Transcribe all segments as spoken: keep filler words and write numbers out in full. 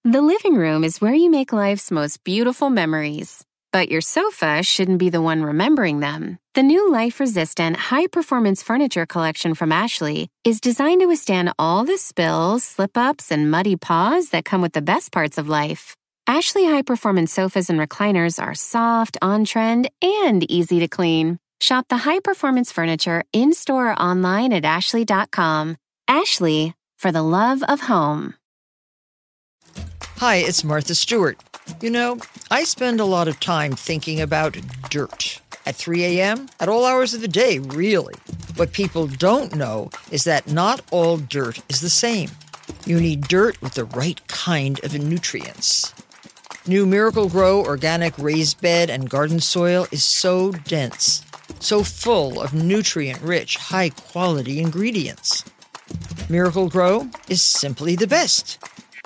The living room is where you make life's most beautiful memories. But your sofa shouldn't be the one remembering them. The new life-resistant, high-performance furniture collection from Ashley is designed to withstand all the spills, slip-ups, and muddy paws that come with the best parts of life. Ashley high-performance sofas and recliners are soft, on-trend, and easy to clean. Shop the high-performance furniture in-store or online at ashley dot com. Ashley, for the love of home. Hi, it's Martha Stewart. You know, I spend a lot of time thinking about dirt. At three a.m., at all hours of the day, really. What people don't know is that not all dirt is the same. You need dirt with the right kind of nutrients. New Miracle Grow organic raised bed and garden soil is so dense, so full of nutrient-rich, high-quality ingredients. Miracle Grow is simply the best.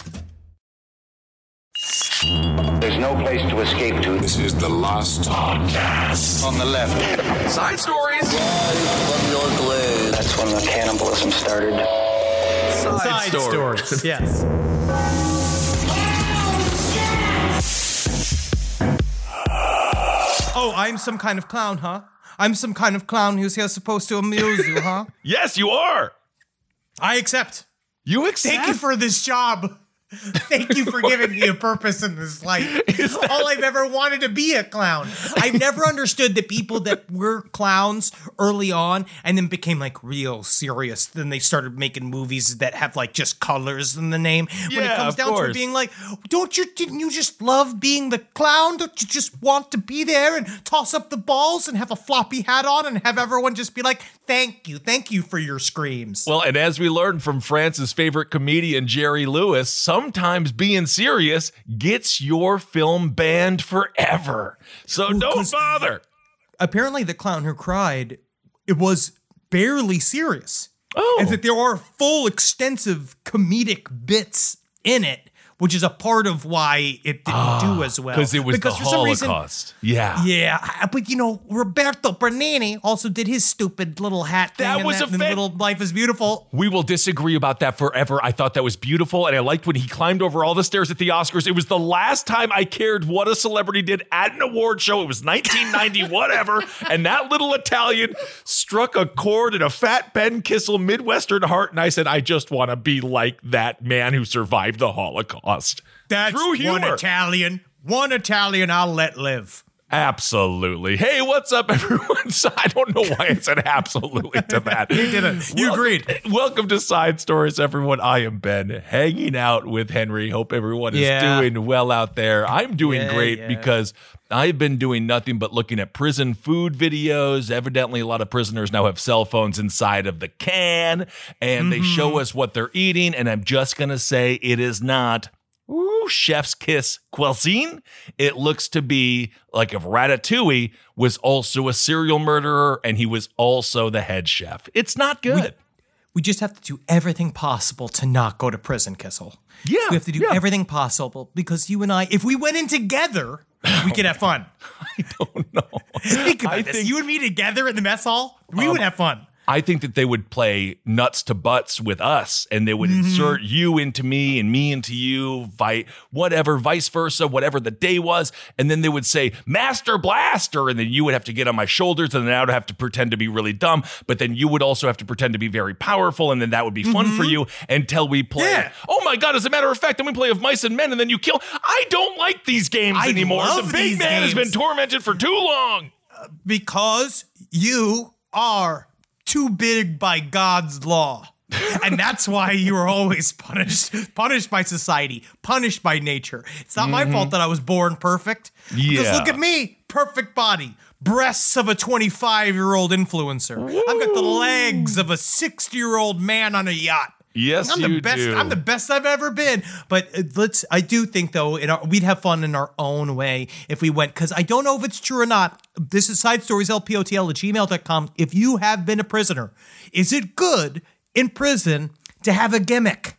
There's no place to escape to. This is the Lost Podcast. On the left. Side stories. Live from York Lane. That's when the cannibalism started. Side, Side stories. stories. Yes. Oh, I'm some kind of clown, huh? I'm some kind of clown who's here supposed to amuse you, huh? Yes, you are. I accept. You accept? Thank you for this job. Thank you for giving me a purpose in this life. That- All I've ever wanted to be a clown. I've never understood the people that were clowns early on and then became like real serious. Then they started making movies that have like just colors in the name. When Yeah, it comes of down course. to being like, don't you, didn't you just love being the clown? Don't you just want to be there and toss up the balls and have a floppy hat on and have everyone just be like, thank you, thank you for your screams. Well, and as we learned from France's favorite comedian, Jerry Lewis, sometimes being serious gets your film banned forever. So Well, don't 'cause- bother. Apparently the clown who cried, it was barely serious. Oh. And that there are full extensive comedic bits in it, which is a part of why it didn't do as well. Because it was because the for some reason- Holocaust. yeah. Yeah, but you know, Roberto Bernini also did his stupid little hat thing. That and was that, a and fa- little Life is Beautiful. We will disagree about that forever. I thought that was beautiful, and I liked when he climbed over all the stairs at the Oscars. It was the last time I cared what a celebrity did at an award show. It was nineteen ninety, whatever, and that little Italian struck a chord in a fat Ben Kissel Midwestern heart, and I said, I just want to be like that man who survived the Holocaust. That's True one humor. Italian. One Italian I'll let live. Absolutely. Hey, what's up, everyone? So I don't know why I said absolutely to that. You did it. You Welcome- agreed. Welcome to Side Stories, everyone. I am Ben, hanging out with Henry. Hope everyone is Yeah. doing well out there. I'm doing Yeah, great yeah. because I've been doing nothing but looking at prison food videos. Evidently, a lot of prisoners now have cell phones inside of the can, and they Mm-hmm. show us what they're eating. And I'm just going to say it is not Ooh, chef's kiss cuisine. It looks to be like if Ratatouille was also a serial murderer and he was also the head chef. It's not good. We just have to do everything possible to not go to prison, Kissel. Yeah, We have to do yeah. everything possible because you and I, if we went in together, we could have fun. I don't know. Think about I this. think- You and me together in the mess hall, we Um, would have fun. I think that they would play nuts to butts with us, and they would Mm-hmm. insert you into me and me into you, vi- whatever, vice versa, whatever the day was. And then they would say, Master Blaster. And then you would have to get on my shoulders, and then I would have to pretend to be really dumb. But then you would also have to pretend to be very powerful. And then that would be fun for you until we play. Mm-hmm. Yeah. Oh my God, as a matter of fact, then we play of mice and men, and then you kill. I don't like these games I anymore. love The big these man has been games. tormented for too long. Because you are too big by God's law. And that's why you are always punished, punished by society, punished by nature. It's not my fault that I was born perfect. Because Yeah. look at me, perfect body, breasts of a twenty-five-year-old influencer. I've got the legs of a sixty-year-old man on a yacht. Yes, I'm the you best. do. I'm the best I've ever been. But uh, let's. I do think though, in our, we'd have fun in our own way if we went. Because I don't know if it's true or not. This is Side Stories L P O T L at gmail dot com. If you have been a prisoner, is it good in prison to have a gimmick?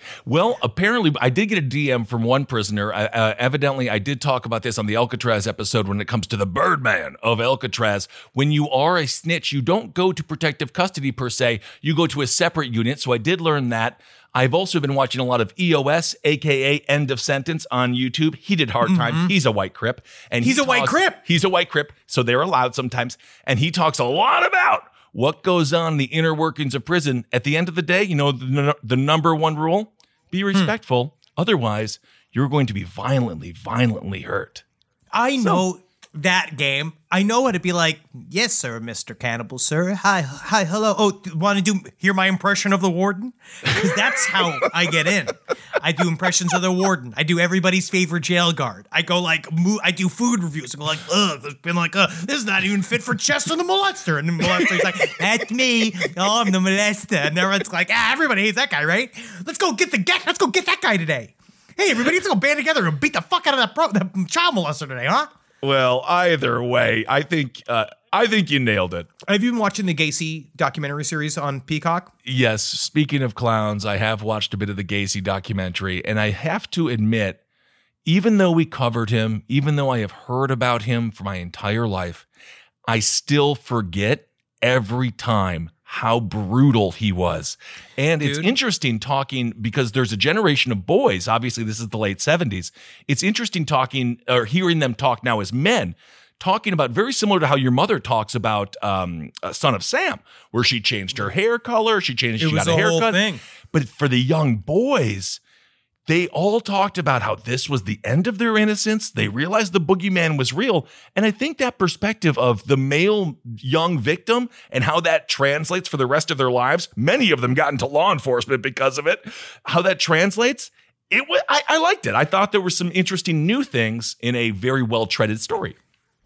Well, apparently, I did get a D M from one prisoner. Uh, uh, evidently, I did talk about this on the Alcatraz episode when it comes to the Birdman of Alcatraz. When you are a snitch, you don't go to protective custody per se. You go to a separate unit. So I did learn that. I've also been watching a lot of E O S, a k a. End of Sentence, on YouTube. He did Hard Time. Mm-hmm. He's a white Crip. And He's he a white talks, Crip. He's a white Crip, so they're allowed sometimes. And he talks a lot about what goes on in the inner workings of prison. At the end of the day, you know, the, the number one rule, be respectful. Hmm. Otherwise, you're going to be violently, violently hurt. I know that game. I know how to be like, yes, sir, Mister Cannibal, sir. Hi, hi, hello. Oh, want to do hear my impression of the warden? Because that's how I get in. I do impressions of the warden. I do everybody's favorite jail guard. I go like, mo- I do food reviews. I go like, ugh, it's been like, uh, this is not even fit for Chester the molester. And the molester's like, that's me. Oh, I'm the molester. And everyone's like, ah, everybody hates that guy, right? Let's go get the get. Let's go get that guy today. Hey, everybody, let's go band together and beat the fuck out of that, pro- that child molester today, huh? Well, either way, I think uh, I think you nailed it. Have you been watching the Gacy documentary series on Peacock? Yes. Speaking of clowns, I have watched a bit of the Gacy documentary, and I have to admit, even though we covered him, even though I have heard about him for my entire life, I still forget every time how brutal he was. And Dude. It's interesting talking because there's a generation of boys. Obviously, this is the late seventies. It's interesting talking or hearing them talk now as men, talking about very similar to how your mother talks about um, Son of Sam, where she changed her hair color. She changed, it she was got a haircut. Whole thing. But for the young boys, they all talked about how this was the end of their innocence. They realized the boogeyman was real. And I think that perspective of the male young victim and how that translates for the rest of their lives, many of them got into law enforcement because of it, how that translates, it was, I, I liked it. I thought there were some interesting new things in a very well-treaded story.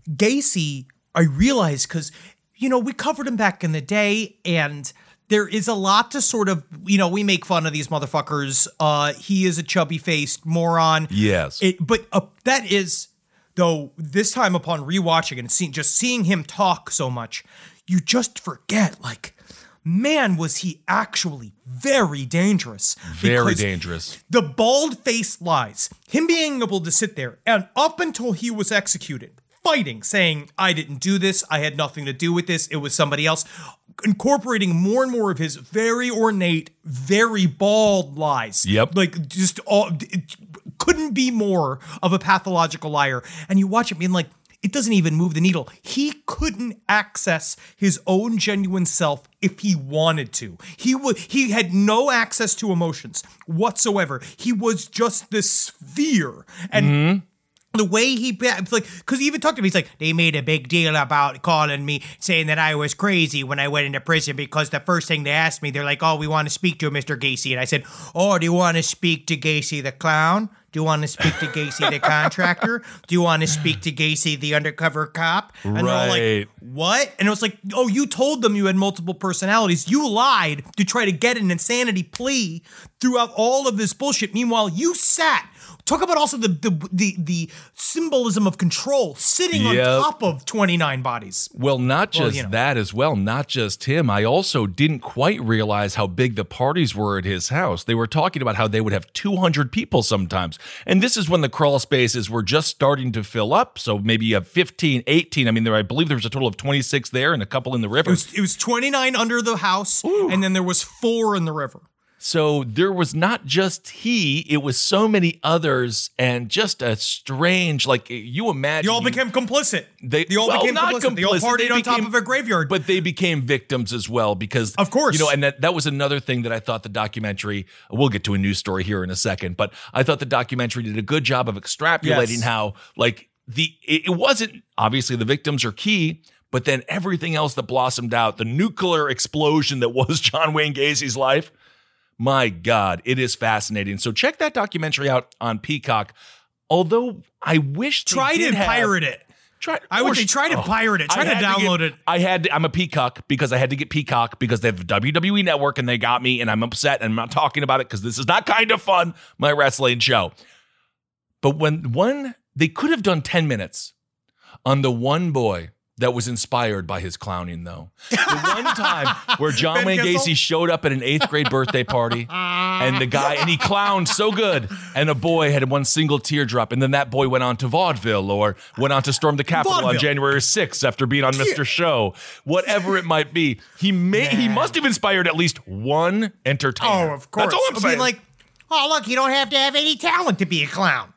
Gacy, I realized, because, you know, we covered him back in the day, and there is a lot to sort of, you know, we make fun of these motherfuckers. Uh, he is a chubby-faced moron. Yes. It, but uh, that is, though, this time upon rewatching and seeing, just seeing him talk so much, you just forget, like, man, was he actually very dangerous. Very dangerous. The bald-faced lies, him being able to sit there, and up until he was executed, fighting, saying, I didn't do this, I had nothing to do with this, it was somebody else, incorporating more and more of his very ornate, very bald lies. Yep. Like, just all, it couldn't be more of a pathological liar. And you watch it being like, it doesn't even move the needle. He couldn't access his own genuine self if he wanted to. He would. He had no access to emotions whatsoever. He was just this sphere. And mm-hmm. the way he, like, because he even talked to me, he's like, they made a big deal about calling me, saying that I was crazy when I went into prison because the first thing they asked me, they're like, oh, we want to speak to Mister Gacy. And I said, oh, do you want to speak to Gacy the clown? Do you want to speak to Gacy the contractor? Do you want to speak to Gacy the undercover cop? And right. they're all like, what? And it was like, oh, you told them you had multiple personalities. You lied to try to get an insanity plea throughout all of this bullshit. Meanwhile, you sat. Talk about also the the the, the symbolism of control, sitting yep. on top of twenty-nine bodies. Well, not just well, you know. that as well, not just him. I also didn't quite realize how big the parties were at his house. They were talking about how they would have two hundred people sometimes. And this is when the crawl spaces were just starting to fill up. So maybe you have fifteen, eighteen. I mean, there I believe there was a total of twenty-six there and a couple in the river. It was, it was twenty-nine under the house, Ooh. and then there was four in the river. So there was not just he, it was so many others, and just a strange, like, you imagine. You all became you, complicit. They, they all well, became not complicit. complicit. They all partied they on became, top of a graveyard. But they became victims as well because, of course, you know, and that, that was another thing that I thought the documentary, we'll get to a news story here in a second, but I thought the documentary did a good job of extrapolating yes. how, like, the it, it wasn't, obviously the victims are key, but then everything else that blossomed out, the nuclear explosion that was John Wayne Gacy's life, my God, it is fascinating. So check that documentary out on Peacock. Although I wish they try did to have, pirate it. Try, I would say try to oh, pirate it. Try to download to get, it. I had. To, I'm a Peacock because I had to get Peacock because they have the W W E Network and they got me, and I'm upset. And I'm not talking about it because this is not kind of fun. My wrestling show. But when one, they could have done ten minutes on the one boy that was inspired by his clowning, though. The one time where John Ben Wayne Kissel? Gacy showed up at an eighth grade birthday party, and the guy, and he clowned so good, and a boy had one single teardrop, and then that boy went on to vaudeville or went on to storm the Capitol on Vaudeville. January sixth after being on Mister Show. Whatever it might be, he may he Man. must have inspired at least one entertainer. Oh, of course. That's all I'm I saying. mean, like, oh, look, you don't have to have any talent to be a clown.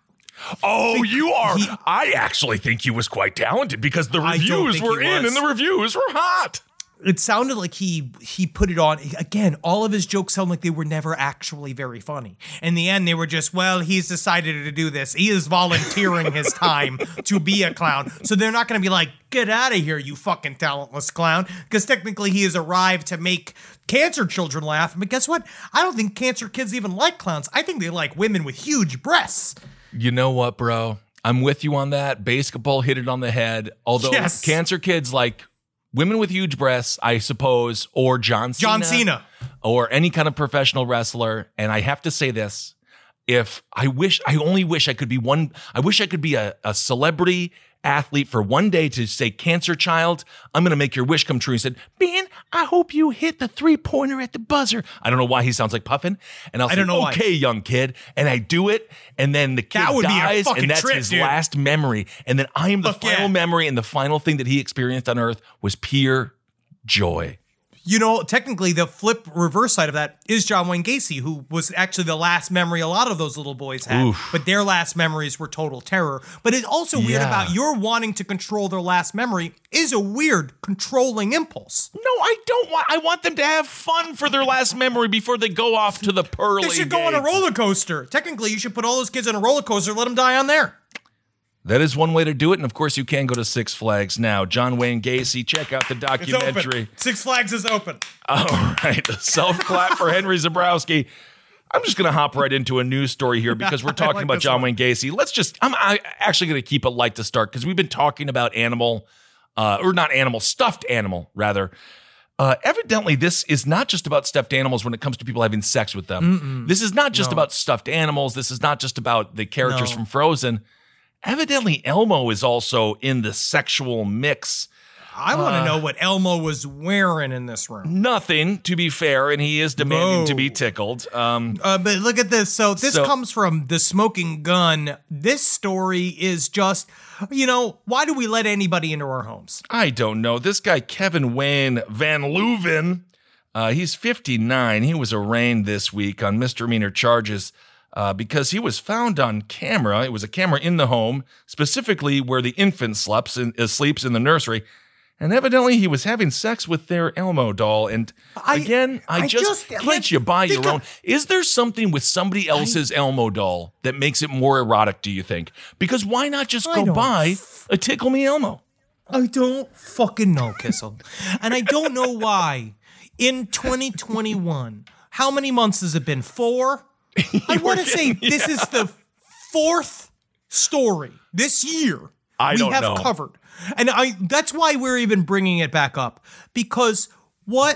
Oh, you are. he- I actually think he was quite talented because the I don't reviews think were he in was. and the reviews were hot. It sounded like he he put it on. Again, all of his jokes sound like they were never actually very funny. In the end, they were just, well, he's decided to do this. He is volunteering his time to be a clown. So they're not going to be like, get out of here, you fucking talentless clown. Because technically he has arrived to make cancer children laugh. But guess what? I don't think cancer kids even like clowns. I think they like women with huge breasts. You know what, bro? I'm with you on that. Basketball hit it on the head. Although Yes. cancer kids like women with huge breasts, I suppose, or John Cena. John Cena. Or any kind of professional wrestler. And I have to say this. If I wish, I only wish I could be one, I wish I could be a, a celebrity athlete for one day to say, cancer child, I'm going to make your wish come true. He said, Ben, I hope you hit the three pointer at the buzzer. I don't know why he sounds like Puffin. And I'll I say, don't know why. okay, young kid. And I do it. And then the kid That would be a dies fucking and that's trip, his dude. last memory. And then I am the Fuck final yeah. memory and the final thing that he experienced on earth was pure joy. You know, technically, the flip reverse side of that is John Wayne Gacy, who was actually the last memory a lot of those little boys had. Oof. But their last memories were total terror. But it's also weird Yeah. about your wanting to control their last memory is a weird controlling impulse. No, I don't want, I want them to have fun for their last memory before they go off to the pearly They should go on a gates. roller coaster. Technically, you should put all those kids on a roller coaster, let them die on there. That is one way to do it. And of course, you can go to Six Flags now. John Wayne Gacy, check out the It's documentary. open. Six Flags is open. All right. Self clap for Henry Zabrowski. I'm just going to hop right into a news story here because we're talking like about this John one. Wayne Gacy. Let's just, I'm I actually going to keep it light to start because we've been talking about animal, uh, or not animal, stuffed animal, rather. Uh, evidently, this is not just about stuffed animals when it comes to people having sex with them. This is not just No. about stuffed animals. This is not just about the characters No. from Frozen. Evidently, Elmo is also in the sexual mix. I want to know what Elmo was wearing in this room. Nothing, to be fair, and he is demanding No. to be tickled. Um, Uh, but look at this. So this So- comes from The Smoking Gun. This story is just, you know, why do we let anybody into our homes? I don't know. This guy, Kevin Wayne Van Leuven, uh, he's fifty-nine. He was arraigned this week on misdemeanor charges uh, because he was found on camera. It was a camera in the home, specifically where the infant sleeps in, uh, sleeps in the nursery. And evidently he was having sex with their Elmo doll. And I- again, I, I just, just- can't like, you buy think your of- own? Is there something with somebody else's Elmo doll that makes it more erotic, do you think? Because why not just I go don't buy a Tickle Me Elmo? I don't fucking know, Kissel. And I don't know why. In twenty twenty-one, how many months has it been? Four? I want to say this is the fourth story this year I we don't have know. covered. And I that's why we're even bringing it back up. Because what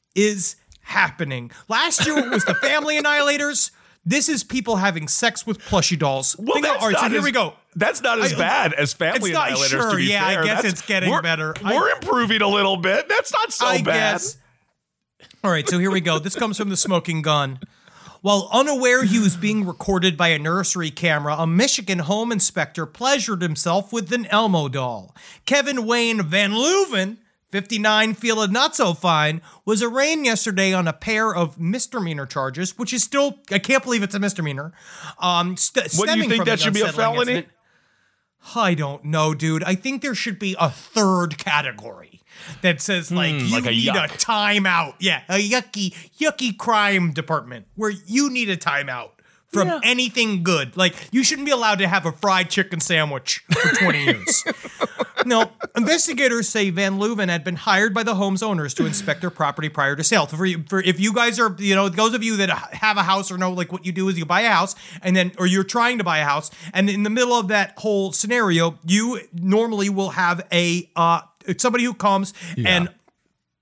is happening? Last year it was the Family Annihilators. This is people having sex with plushie dolls. Well, Think of- that's all right, so not here as- we go. That's not as I- bad as Family it's not- Annihilators, sure, to be yeah, I fair. guess That's- it's getting we're- better. I- We're improving a little bit. That's not so I bad. guess. All right, so here we go. This comes from The Smoking Gun. While unaware he was being recorded by a nursery camera, a Michigan home inspector pleasured himself with an Elmo doll. Kevin Wayne Van Leuven, fifty-nine, feeling not so fine, was arraigned yesterday on a pair of misdemeanor charges, which is still, I can't believe it's a misdemeanor. Um, st- What do you stemming think from that an should be a unsettling felony? incident. I don't know, dude. I think there should be a third category that says like you Hmm, like a need yuck. a timeout. Yeah, a yucky, yucky crime department where you need a timeout from Yeah. anything good. Like you shouldn't be allowed to have a fried chicken sandwich for twenty years. No, investigators say Van Leuven had been hired by the home's owners to inspect their property prior to sale. For, you- for if you guys are, you know, those of you that have a house or know, like what you do is you buy a house and then, or you're trying to buy a house, and in the middle of that whole scenario, you normally will have a uh somebody who comes and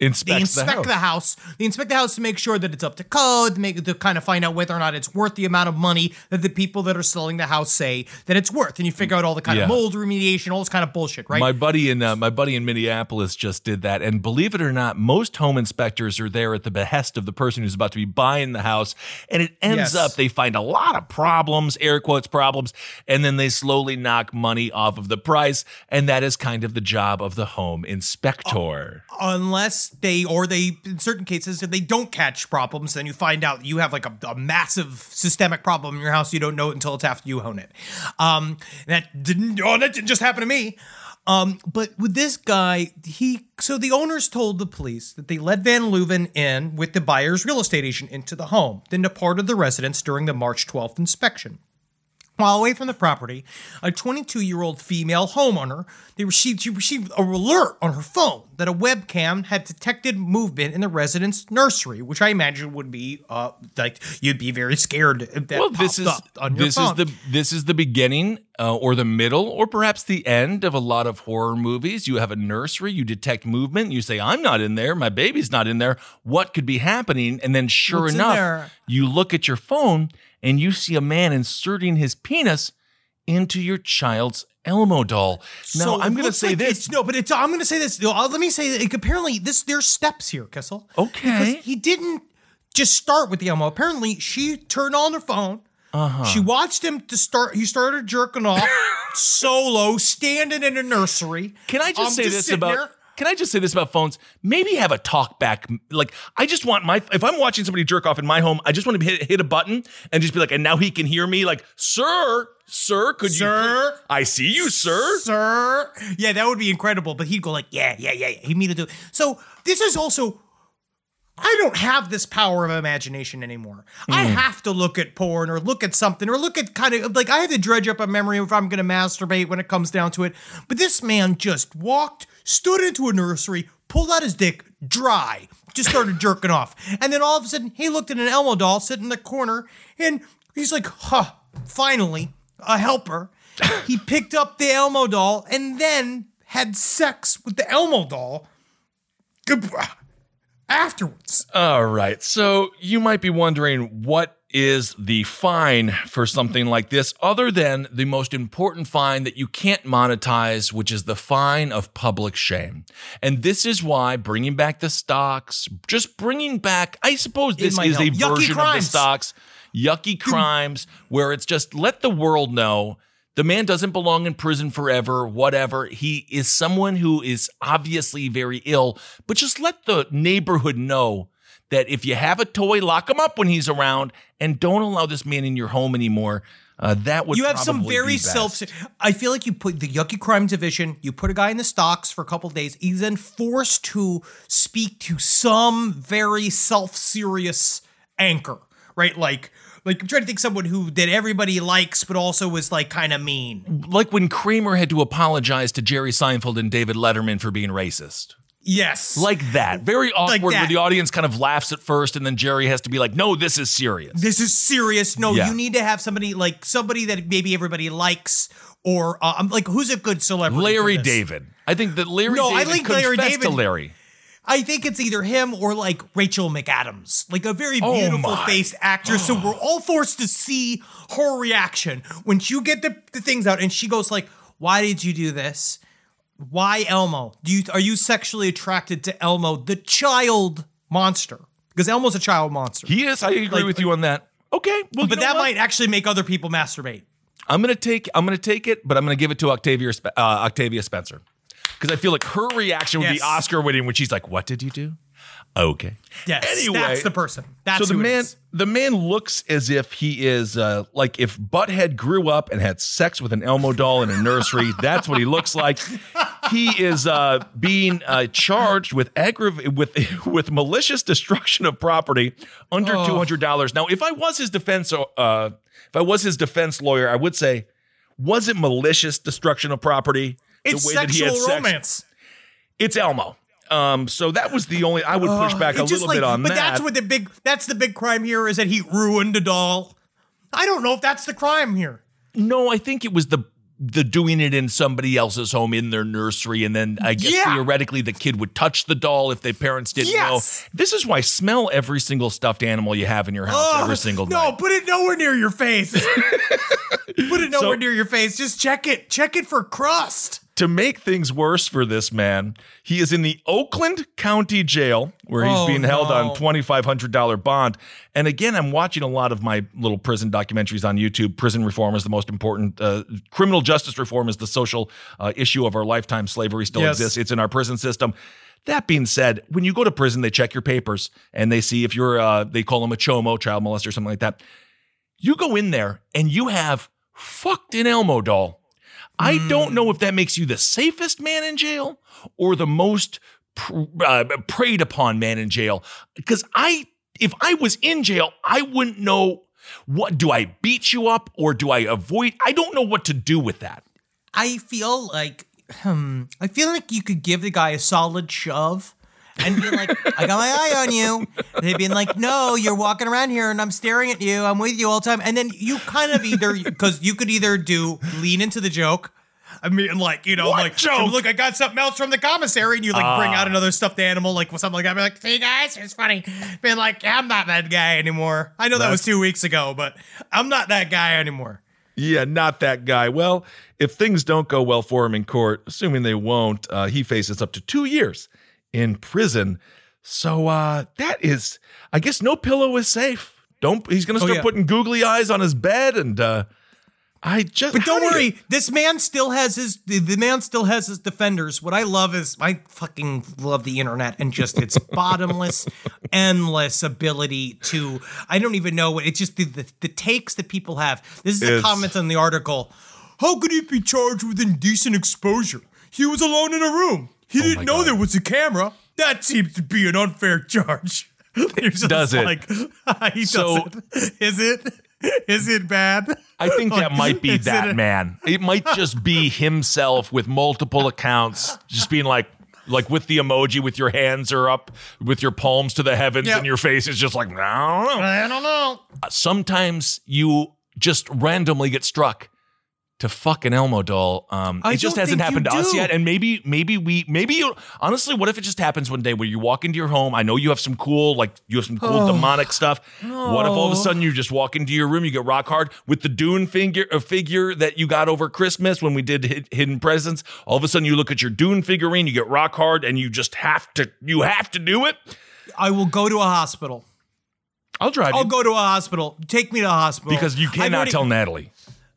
Inspects they inspect the house. the house. They inspect the house to make sure that it's up to code, to, make, to kind of find out whether or not it's worth the amount of money that the people that are selling the house say that it's worth. And you figure out all the kind Yeah. of mold remediation, all this kind of bullshit, right? My buddy in uh, my buddy in Minneapolis just did that, and believe it or not, most home inspectors are there at the behest of the person who's about to be buying the house, and it ends Yes. up they find a lot of problems, air quotes problems, and then they slowly knock money off of the price, and that is kind of the job of the home inspector. Unless they, or they, in certain cases, if they don't catch problems, then you find out you have like a, a massive systemic problem in your house. You don't know it until it's after you own it. Um, that didn't, oh, that didn't just happen to me. Um, but with this guy, he, so the owners told the police that they let Van Leuven in with the buyer's real estate agent into the home, then departed the residence during the March twelfth inspection. While away from the property, a twenty-two-year-old female homeowner, they received, she received a alert on her phone that a webcam had detected movement in the resident's nursery, which I imagine would be uh, like you'd be very scared if that Well, popped this is up on your this phone. is the this is the beginning uh, or the middle or perhaps the end of a lot of horror movies. You have a nursery, you detect movement, you say, "I'm not in there, my baby's not in there. What could be happening?" And then, sure What's in enough, there? you look at your phone and you see a man inserting his penis into your child's Elmo doll. Now, So it I'm going to looks say like this. it's- No, but it's. I'm going to say this. Uh, Let me say that. Apparently, this there's steps here, Kessel. Okay. Because he didn't just start with the Elmo. Apparently, she turned on her phone. Uh-huh. She watched him to start. He started jerking off solo, standing in a nursery. Can I just Um, say this sitting about? there. Can I just say this about phones? Maybe have a talk back. Like, I just want my, if I'm watching somebody jerk off in my home, I just want to hit, hit a button and just be like, and now he can hear me. Like, sir, sir, could Sir? you? Please? I see you, sir. Sir. Yeah, that would be incredible. But he'd go like, yeah, yeah, yeah, yeah. He'd mean to do it. So this is also, I don't have this power of imagination anymore. I have to look at porn or look at something or look at kind of like I have to dredge up a memory if I'm going to masturbate when it comes down to it. But this man just walked, stood into a nursery, pulled out his dick dry, just started jerking off. And then all of a sudden he looked at an Elmo doll sitting in the corner and he's like, huh, finally, a helper. He picked up the Elmo doll and then had sex with the Elmo doll. Afterwards. All right. So you might be wondering, what is the fine for something like this, other than the most important fine that you can't monetize, which is the fine of public shame. And this is why bringing back the stocks, just bringing back, I suppose this might is a help. Yucky version of the crimes. stocks, yucky crimes, where it's just let the world know the man doesn't belong in prison forever, whatever. He is someone who is obviously very ill, but just let the neighborhood know that if you have a toy, lock him up when he's around and don't allow this man in your home anymore. Uh, that would You have some probably very be best. self. I feel like you put the Yucky Crime Division, you put a guy in the stocks for a couple of days. He's then forced to speak to some very self-serious anchor, right? Like, like I'm trying to think someone who that everybody likes, but also was like kind of mean. Like when Kramer had to apologize to Jerry Seinfeld and David Letterman for being racist. Yes, Like that. Very awkward that. where the audience kind of laughs at first and then Jerry has to be like, no, this is serious. this is serious. No, Yeah. you need to have somebody like somebody that maybe everybody likes, or uh, I'm like, who's a good celebrity? Larry for this? David. I think that Larry No, I David think Larry confessed to David- Larry. I think it's either him or like Rachel McAdams, like a very Oh beautiful my. faced actress. So we're all forced to see her reaction when you get the, the things out and she goes like, why did you do this? Why Elmo? Do you are you sexually attracted to Elmo, the child monster? Because Elmo's a child monster. He is. I agree Like- with you on that. Okay. Well, but you know that what? might actually make other people masturbate. I'm gonna take. I'm gonna take it, but I'm gonna give it to Octavia Spe- uh, Octavia Spencer because I feel like her reaction would be Yes. Oscar winning when she's like, "What did you do?" Okay. Yes, Anyway, that's the person. That's so the who it man, is. the man looks as if he is uh, like if Butthead grew up and had sex with an Elmo doll in a nursery. That's what he looks like. He is uh, being uh, charged with aggrav- with with malicious destruction of property under Oh. two hundred dollars. Now, if I was his defense, uh, if I was his defense lawyer, I would say, was it malicious destruction of property? It's the way that he sexual had sex? romance. It's Elmo. Um, so that was the only I would push back a It's just little like- bit on but that. that's what the big that's the big crime here is that he ruined a doll. I don't know if that's the crime here. No, I think it was the the doing it in somebody else's home in their nursery, and then I guess Yeah. theoretically the kid would touch the doll if their parents didn't Yes. know. This is why smell every single stuffed animal you have in your house Oh, every single no, night. put it nowhere near your face. Put it nowhere So- near your face. Just check it. Check it for crust. To make things worse for this man, he is in the Oakland County Jail where he's Oh, being held no. on twenty-five hundred dollars bond. And again, I'm watching a lot of my little prison documentaries on YouTube. Prison reform is the most important. Uh, criminal justice reform is the social uh, issue of our lifetime. Slavery still Yes. exists. It's in our prison system. That being said, when you go to prison, they check your papers and they see if you're, uh, they call them a chomo, child molester, something like that. You go in there and you have fucked an Elmo doll. I don't know if that makes you the safest man in jail or the most pr- uh, preyed upon man in jail. Because I, if I was in jail, I wouldn't know what, do I beat you up or do I avoid? I don't know what to do with that. I feel like, hmm, I feel like you could give the guy a solid shove and be like, I got my eye on you. And they'd be like, no, you're walking around here and I'm staring at you. I'm with you all the time. And then you kind of either, because you could either do lean into the joke. I mean, like, you know, What like, joke? look, I got something else from the commissary, and you like bring out another stuffed animal, like something like that. Be like, see, guys, it's funny. Being like, I'm not that guy anymore. I know that was two weeks ago, but I'm not that guy anymore. Yeah, not that guy. Well, if things don't go well for him in court, assuming they won't, uh, he faces up to two years in prison. So uh, that is, I guess, no pillow is safe. Don't. He's going to Oh, start yeah. putting googly eyes on his bed, and uh, I just. But how don't do you- worry, this man still has his the, the man still has his defenders. What I love is I fucking love the internet and just its bottomless, endless ability to I don't even know what it's just the, the, the takes that people have. This is a It's- comment on the article. How could he be charged with indecent exposure? He was alone in a room. He Oh my didn't know God. there was a camera. That seems to be an unfair charge. You're just Does it? Like, he So- doesn't. Is it? Is it bad? I think that might be Is it that a- man. It might just be himself with multiple accounts, just being like, like with the emoji, with your hands are up, with your palms to the heavens, Yep. and your face is just like, I don't know. I don't know. Sometimes you just randomly get struck to fuck an Elmo doll. Um, I it just don't hasn't think happened you to us do. yet. And maybe, maybe we, maybe you, honestly, what if it just happens one day where you walk into your home? I know you have some cool, like you have some cool Oh. demonic stuff. What if all of a sudden you just walk into your room, you get rock hard with the Dune figure, a figure that you got over Christmas when we did Hid- Hidden Presents. All of a sudden you look at your Dune figurine, you get rock hard, and you just have to, you have to do it. I will go to a hospital. I'll drive I'll you go to a hospital. Take me to a hospital. because you I've cannot already- tell Natalie.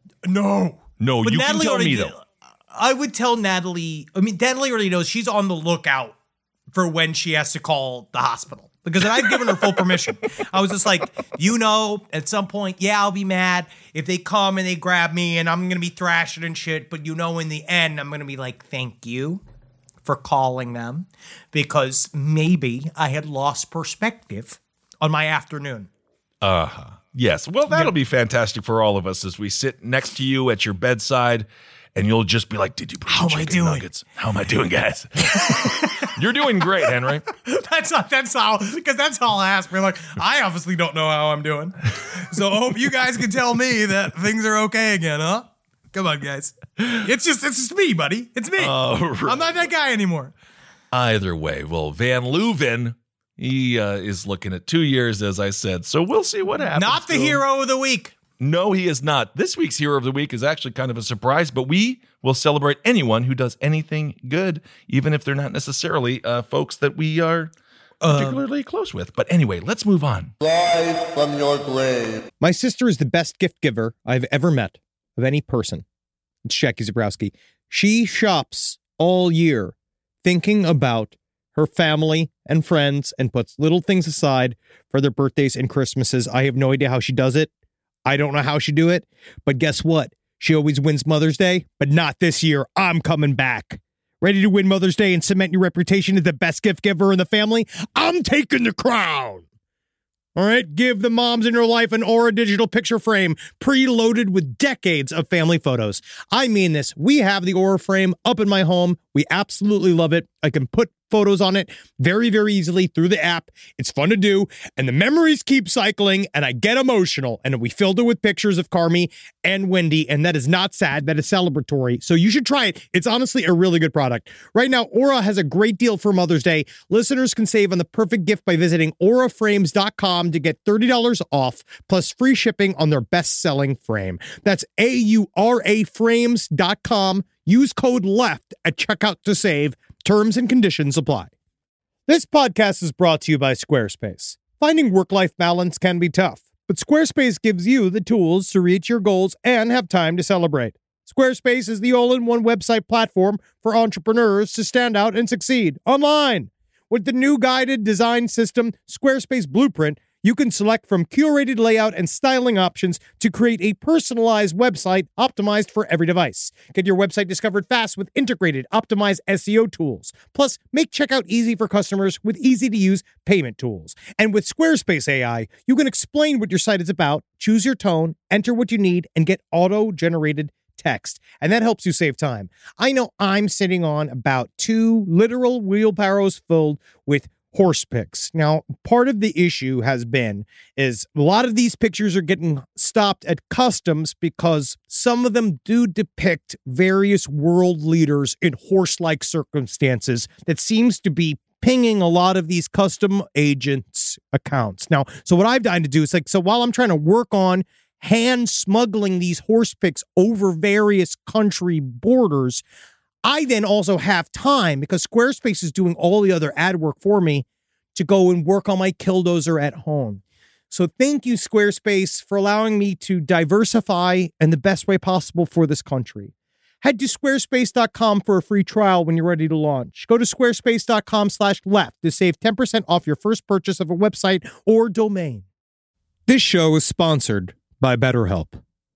No. No, But you Natalie can tell already me did- though. I would tell Natalie. I mean, Natalie already knows she's on the lookout for when she has to call the hospital because I've given her full permission. I was just like, you know, at some point, yeah, I'll be mad if they come and they grab me and I'm gonna be thrashing and shit. But you know, in the end, I'm gonna be like, thank you for calling them because maybe I had lost perspective on my afternoon. Uh-huh. Yes. Well, that'll be fantastic for all of us as we sit next to you at your bedside and you'll just be like, did you bring How the am I chicken doing? nuggets? How am I doing, guys? You're doing great, Henry. That's not, that's how, because that's all I ask. We're like, I obviously don't know how I'm doing. So I hope you guys can tell me that things are okay again, huh? Come on, guys. It's just, it's just me, buddy. It's me. All right. I'm not that guy anymore. Either way, well, Van Leuven, he uh, is looking at two years, as I said. So we'll see what happens. Not the to him. hero of the week. No, he is not. This week's Hero of the Week is actually kind of a surprise, but we will celebrate anyone who does anything good, even if they're not necessarily uh, folks that we are particularly close with. But anyway, let's move on. Rise from your grave. My sister is the best gift giver I've ever met of any person. It's Jackie Zabrowski. She shops all year thinking about her family and friends and puts little things aside for their birthdays and Christmases. I have no idea how she does it. I don't know how she do it. But guess what? She always wins Mother's Day, but not this year. I'm coming back. Ready to win Mother's Day and cement your reputation as the best gift giver in the family? I'm taking the crown. All right, give the moms in your life an Aura digital picture frame preloaded with decades of family photos. I mean this. We have the Aura frame up in my home. We absolutely love it. I can put photos on it very, very easily through the app. It's fun to do, and the memories keep cycling, and I get emotional. And we filled it with pictures of Carmi and Wendy, and that is not sad. That is celebratory. So you should try it. It's honestly a really good product. Right now, Aura has a great deal for Mother's Day. Listeners can save on the perfect gift by visiting aura frames dot com to get thirty dollars off, plus free shipping on their best-selling frame. That's A U R A frames dot com. Use code LEFT at checkout to save. Terms and conditions apply. This podcast is brought to you by Squarespace. Finding work-life balance can be tough, but Squarespace gives you the tools to reach your goals and have time to celebrate. Squarespace is the all-in-one website platform for entrepreneurs to stand out and succeed online. With the new guided design system, Squarespace Blueprint, you can select from curated layout and styling options to create a personalized website optimized for every device. Get your website discovered fast with integrated, optimized S E O tools. Plus, make checkout easy for customers with easy-to-use payment tools. And with Squarespace A I, you can explain what your site is about, choose your tone, enter what you need, and get auto-generated text. And that helps you save time. I know I'm sitting on about two literal wheelbarrows filled with horse pics. Now, part of the issue has been is a lot of these pictures are getting stopped at customs because some of them do depict various world leaders in horse-like circumstances that seems to be pinging a lot of these custom agents' accounts. Now, so what I've done to do is like, so while I'm trying to work on hand smuggling these horse pics over various country borders, I then also have time, because Squarespace is doing all the other ad work for me, to go and work on my Killdozer at home. So thank you, Squarespace, for allowing me to diversify in the best way possible for this country. Head to squarespace dot com for a free trial when you're ready to launch. Go to squarespace dot com slash left to save ten percent off your first purchase of a website or domain. This show is sponsored by BetterHelp.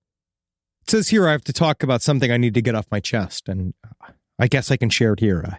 It says here I have to talk about something I need to get off my chest, and I guess I can share it here.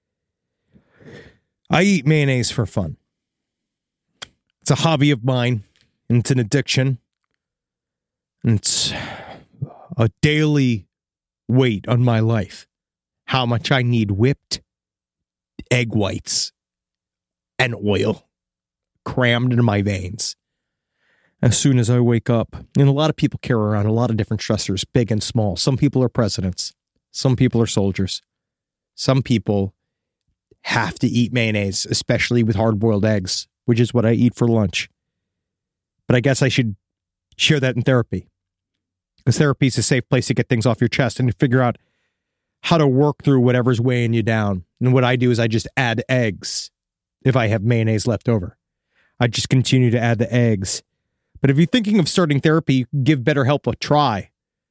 I eat mayonnaise for fun. It's a hobby of mine, and it's an addiction. And it's a daily weight on my life. How much I need whipped egg whites and oil crammed into my veins as soon as I wake up. And a lot of people carry around a lot of different stressors, big and small. Some people are presidents. Some people are soldiers. Some people have to eat mayonnaise, especially with hard-boiled eggs, which is what I eat for lunch. But I guess I should share that in therapy, because therapy is a safe place to get things off your chest and to figure out how to work through whatever's weighing you down. And what I do is I just add eggs if I have mayonnaise left over. I just continue to add the eggs. But if you're thinking of starting therapy, give BetterHelp a try.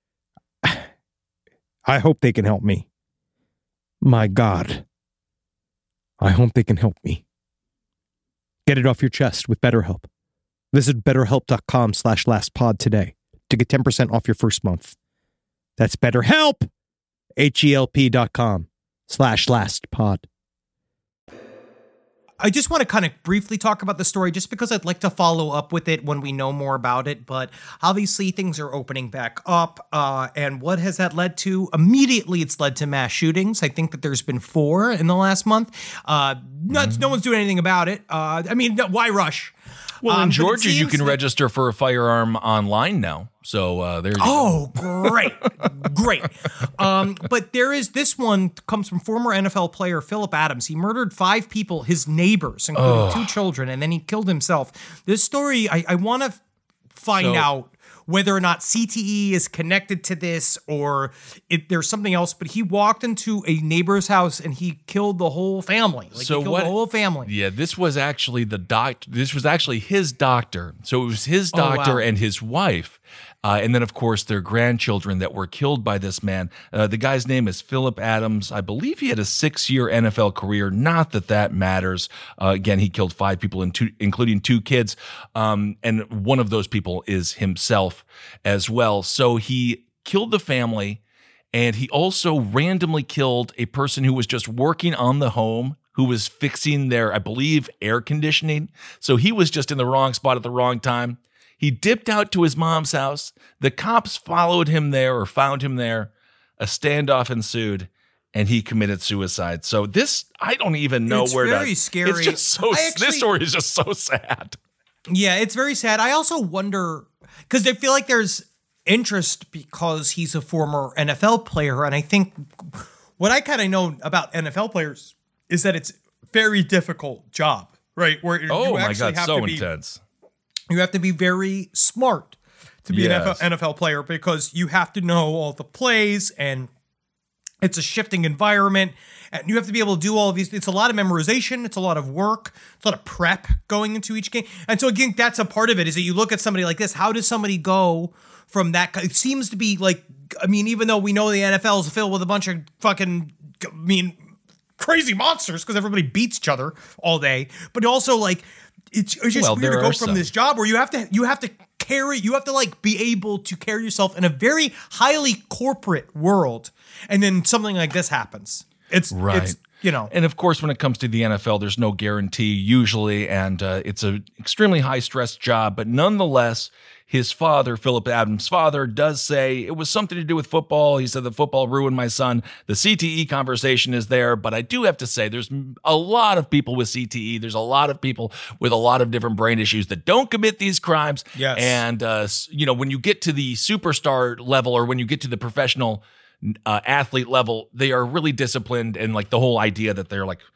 I hope they can help me. My God. I hope they can help me. Get it off your chest with BetterHelp. Visit betterhelp.com slash lastpod today to get ten percent off your first month. That's BetterHelp, H-E-L-P dot com slash lastpod. I just want to kind of briefly talk about the story just because I'd like to follow up with it when we know more about it. But obviously things are opening back up. Uh, and what has that led to? Immediately, it's led to mass shootings. I think that there's been four in the last month. Uh, not, mm-hmm. No one's doing anything about it. Uh, I mean, why rush? Well, in um, Georgia, you can that- register for a firearm online now. So uh, there you oh, go. Oh, great. Great. Um, but there is this one comes from former N F L player Philip Adams. He murdered five people, his neighbors, including oh. two children, and then he killed himself. This story, I, I want to find so, out whether or not C T E is connected to this or if there's something else. But he walked into a neighbor's house and he killed the whole family. Like so he killed what, the whole family. Yeah, this was actually the doc. This was actually his doctor. So it was his doctor oh, wow. and his wife. Uh, and then, of course, their grandchildren that were killed by this man. Uh, the guy's name is Philip Adams. I believe he had a six-year N F L career. Not that that matters. Uh, again, he killed five people, in two, including two kids. Um, and one of those people is himself as well. So he killed the family, and he also randomly killed a person who was just working on the home, who was fixing their, I believe, air conditioning. So he was just in the wrong spot at the wrong time. He dipped out to his mom's house. The cops followed him there or found him there. A standoff ensued, and he committed suicide. So this, I don't even know It's where very to. scary. It's just so. I actually- this story is just so sad. Yeah, it's very sad. I also wonder because I feel like there's interest because he's a former N F L player, and I think what I kind of know about N F L players is that it's a very difficult job, right? Where Oh you my actually God, have so to be, intense. You have to be very smart to be Yes. an N F L player because you have to know all the plays and it's a shifting environment and you have to be able to do all of these. It's a lot of memorization. It's a lot of work. It's a lot of prep going into each game. And so again, that's a part of it is that you look at somebody like this. How does somebody go from that? It seems to be like, I mean, even though we know the N F L is filled with a bunch of fucking, I mean, crazy monsters because everybody beats each other all day, but also like, it's, it's just Well, weird there to go are from some. this job where you have to, you have to carry, you have to like be able to carry yourself in a very highly corporate world. And then something like this happens. It's, Right. it's, you know, And of course, when it comes to the N F L, there's no guarantee usually, and uh, it's an extremely high stress job. But nonetheless, his father, Philip Adams' father, does say it was something to do with football. He said the football ruined my son. The C T E conversation is there, but I do have to say there's a lot of people with C T E. There's a lot of people with a lot of different brain issues that don't commit these crimes. Yes. And, uh, you know, when you get to the superstar level or when you get to the professional uh, athlete level, they are really disciplined. And like the whole idea that they're like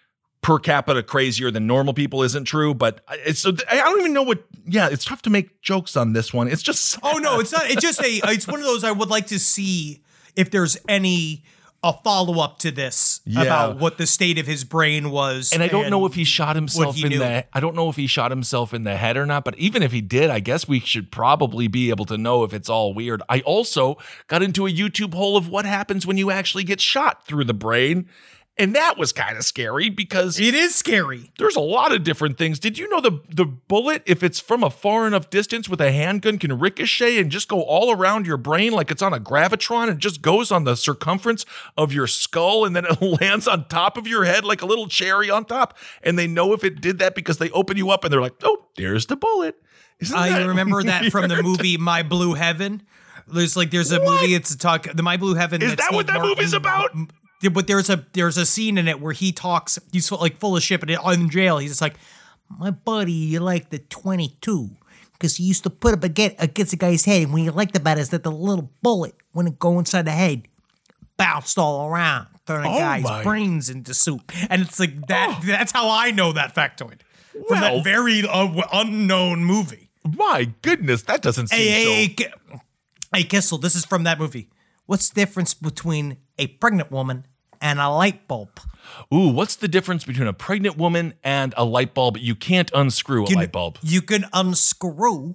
per capita crazier than normal people isn't true. But it's so I don't even know what. Yeah, it's tough to make jokes on this one. It's just sad. oh no, it's not, it's just a, it's one of those I would like to see if there's any, a follow up to this Yeah. about what the state of his brain was. And I don't know if he shot himself he in knew. the I don't know if he shot himself in the head or not, but even if he did, I guess we should probably be able to know if it's all weird. I also got into a YouTube hole of what happens when you actually get shot through the brain. And that was kind of scary because It is scary. there's a lot of different things. Did you know the the bullet, if it's from a far enough distance with a handgun, can ricochet and just go all around your brain like it's on a gravitron? It just goes on the circumference of your skull and then it lands on top of your head like a little cherry on top. And they know if it did that because they open you up and they're like, oh, there's the bullet. Isn't I that remember that from the weird? movie My Blue Heaven. There's like there's a What? movie. It's a talk. The My Blue Heaven. Is that what that movie's about? Yeah, but there's a there's a scene in it where he talks. He's like full of shit, but in jail, he's just like, my buddy, you like the twenty-two because he used to put up against against the guy's head. And what he liked about it is that the little bullet, when it go inside the head, bounced all around, turning Oh the guy's my. brains into soup. And it's like that. Oh. That's how I know that factoid from Well- that very uh, unknown movie. My goodness, that doesn't seem Hey, so. hey, hey, Ki- hey, Kissel, this is from that movie. What's the difference between a pregnant woman and a light bulb? Ooh, what's the difference between a pregnant woman and a light bulb? You can't unscrew a You- light bulb. You can unscrew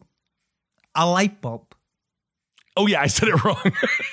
a light bulb. Oh yeah, I said it wrong.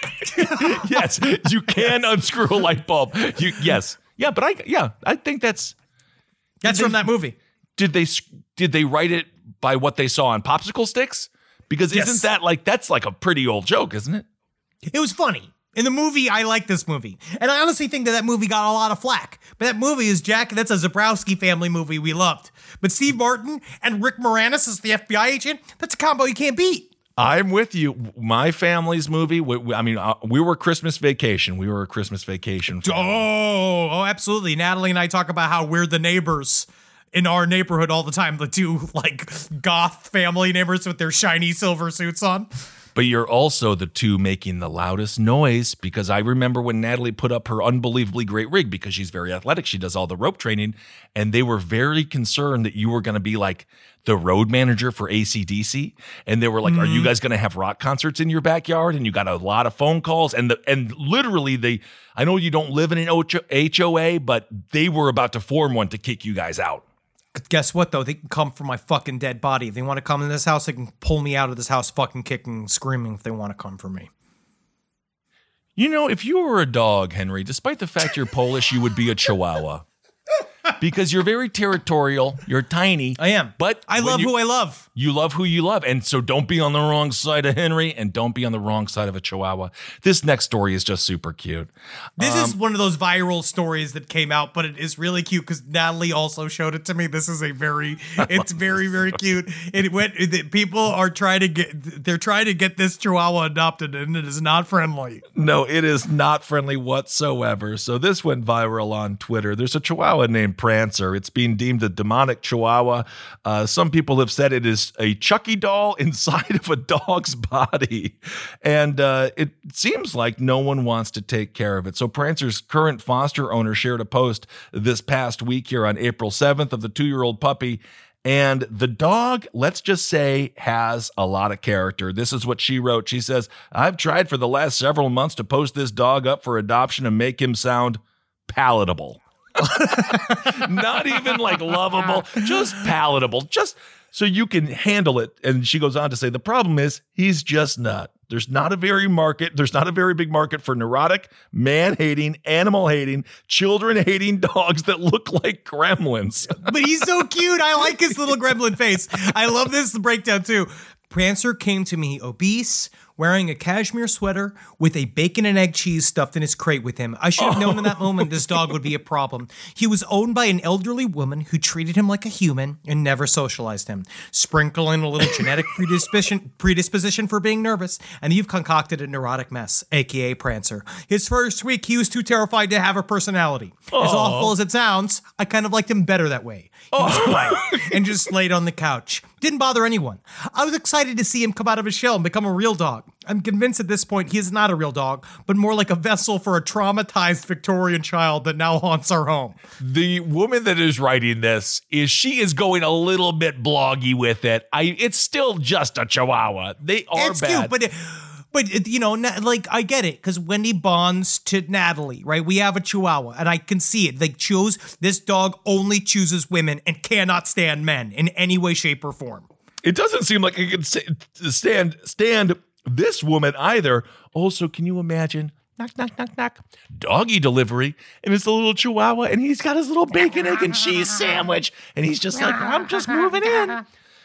Yes, you can unscrew a light bulb. You yes, yeah, but I yeah, I think that's. That's Did from they- that movie. Did they did they write it by what they saw on popsicle sticks? Because Yes. isn't that like that's like a pretty old joke, isn't it? It was funny. In the movie, I like this movie. And I honestly think that that movie got a lot of flack. But that movie is Jack, that's a Zabrowski family movie we loved. But Steve Martin and Rick Moranis as the F B I agent, that's a combo you can't beat. I'm with you. My family's movie. We, we- I mean, uh, we were Christmas Vacation. We were a Christmas Vacation. family. Oh, oh, absolutely. Natalie and I talk about how we're the neighbors in our neighborhood all the time. The two like goth family neighbors with their shiny silver suits on. But you're also the two making the loudest noise because I remember when Natalie put up her unbelievably great rig because she's very athletic. She does all the rope training. And they were very concerned that you were going to be like the road manager for A C D C. And they were like, are you guys going to have rock concerts in your backyard? And you got a lot of phone calls. And the, and literally they, I know you don't live in an H O A, but they were about to form one to kick you guys out. Guess what, though? They can come for my fucking dead body. If they want to come in this house, they can pull me out of this house fucking kicking and screaming if they want to come for me. You know, if you were a dog, Henry, despite the fact you're Polish, you would be a Chihuahua. because you're very territorial. You're tiny. I am. But I when love you- who I love. You love who you love. And so don't be on the wrong side of Henry and don't be on the wrong side of a Chihuahua. This next story is just super cute. This Um, is one of those viral stories that came out, but it is really cute because Natalie also showed it to me. This is a very, it's very, very cute. It went, the people are trying to get, they're trying to get this Chihuahua adopted and it is not friendly. No, it is not friendly whatsoever. So this went viral on Twitter. There's a Chihuahua named Prancer. It's being deemed a demonic Chihuahua. Uh, some people have said it is a Chucky doll inside of a dog's body. And uh, it seems like no one wants to take care of it. So Prancer's current foster owner shared a post this past week here on April seventh of the two-year-old puppy. And the dog, let's just say, has a lot of character. This is what she wrote. She says, I've tried for the last several months to post this dog up for adoption and make him sound palatable. Not even like lovable, just palatable, just so you can handle it. And she goes on to say, the problem is he's just not. There's not a very market. There's not a very big market for neurotic, man-hating, animal-hating, children-hating dogs that look like gremlins. But he's so cute. I like his little gremlin face. I love this breakdown too. Prancer came to me obese, wearing a cashmere sweater with a bacon and egg cheese stuffed in his crate with him. I should have known in that moment this dog would be a problem. He was owned by an elderly woman who treated him like a human and never socialized him. Sprinkle in a little genetic predisposition, predisposition for being nervous, and you've concocted a neurotic mess, aka Prancer. His first week, he was too terrified to have a personality. As awful as it sounds, I kind of liked him better that way. He was quiet and just laid on the couch. Didn't bother anyone. I was excited to see him come out of his shell and become a real dog. I'm convinced at this point he is not a real dog, but more like a vessel for a traumatized Victorian child that now haunts our home. The woman that is writing this is she is going a little bit bloggy with it. I it's still just a Chihuahua. They are It's bad. cute, but... It, But, you know, like, I get it, because Wendy bonds to Natalie, right? We have a Chihuahua, and I can see it. They chose, this dog only chooses women and cannot stand men in any way, shape, or form. It doesn't seem like it can stand stand this woman either. Also, can you imagine? Knock, knock, knock, knock. Doggy delivery, and it's a little Chihuahua, and he's got his little bacon, egg, and cheese sandwich, and he's just like, I'm just moving in.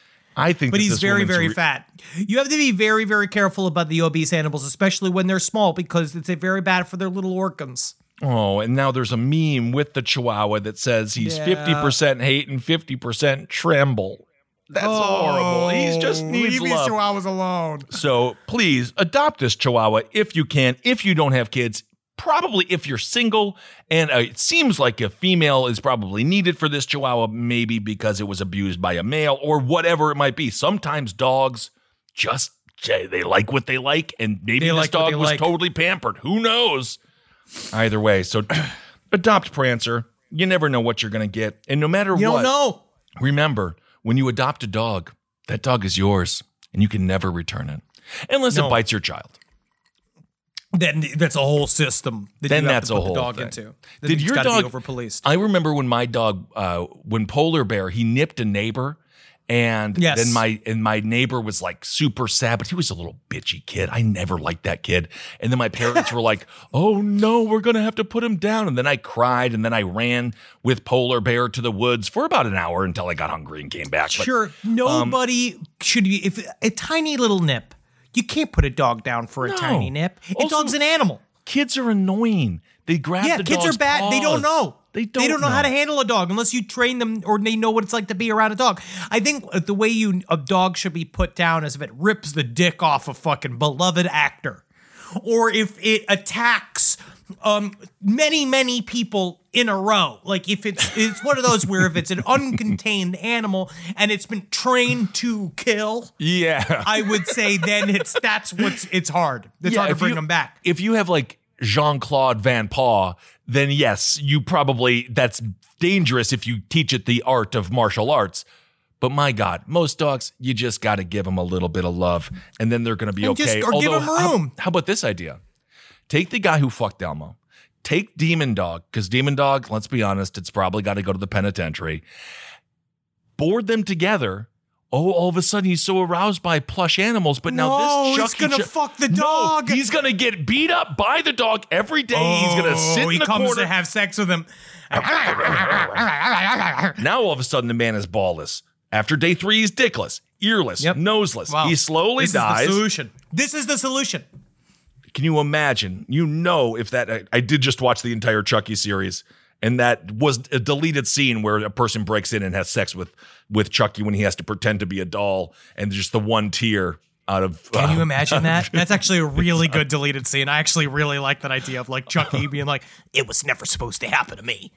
I think But that he's this very, woman's very re- fat. You have to be very, very careful about the obese animals, especially when they're small, because it's a very bad for their little organs. Oh, and now there's a meme with the Chihuahua that says he's Yeah. fifty percent hate and fifty percent tremble. That's horrible. He just needs Leave these love. Chihuahuas alone. So please adopt this Chihuahua if you can, if you don't have kids. Probably if you're single, and uh, it seems like a female is probably needed for this Chihuahua, maybe because it was abused by a male or whatever it might be. Sometimes dogs just, they like what they like, and maybe They this like what dog they was like. totally pampered. Who knows? Either way, so adopt Prancer. You never know what you're going to get. And no matter You what, don't know. remember, when you adopt a dog, that dog is yours, and you can never return it. Unless No. it bites your child. Then that's a whole system that Then you have that's to a put the whole dog thing. into. Then Did it's your gotta dog be over policed? I remember when my dog, uh, when Polar Bear, he nipped a neighbor, and Yes. then my and my neighbor was like super sad, but he was a little bitchy kid. I never liked that kid. And then my parents were like, "Oh no, we're gonna have to put him down." And then I cried, and then I ran with Polar Bear to the woods for about an hour until I got hungry and came back. But Sure, nobody should be. If a tiny little nip, you can't put a dog down for a No. tiny nip. A Also- dog's an animal. kids are annoying. They grab Yeah, the kids dog's are bad. They don't paws. know. They don't, They don't know, how to handle a dog unless you train them or they know what it's like to be around a dog. I think the way you a dog should be put down is if it rips the dick off a fucking beloved actor, or if it attacks um, many many people in a row. Like if it's it's one of those where if it's an uncontained animal and it's been trained to kill, Yeah. I would say then it's that's what's it's hard. It's Yeah, hard to if bring you- them back. If you have like Jean-Claude Van Paw, then yes, you probably, that's dangerous if you teach it the art of martial arts. But my God, most dogs, you just got to give them a little bit of love, and then they're going to be And okay. just- or give 'em how- room. How, about this idea? Take the guy who fucked Elmo. Take Demon Dog, because Demon Dog, let's be honest, it's probably got to go to the penitentiary. Board them together. Oh, all of a sudden he's so aroused by plush animals, but now No, this he's Chucky gonna Ch- fuck the No, dog. he's gonna get beat up by the dog every day. he's gonna sit Oh, in he the comes corner. to have sex with him. Now all of a sudden the man is ballless. After day three, he's dickless, earless, Yep. noseless. Wow. He slowly this dies. Is the solution. This is the solution. Can you imagine? You know, if that, I, I did just watch the entire Chucky series, and that was a deleted scene where a person breaks in and has sex with, with Chucky when he has to pretend to be a doll, and just the one tear out of. Can uh, you imagine that? That's actually a really good deleted scene. I actually really like that idea of like Chucky being like, it was never supposed to happen to me.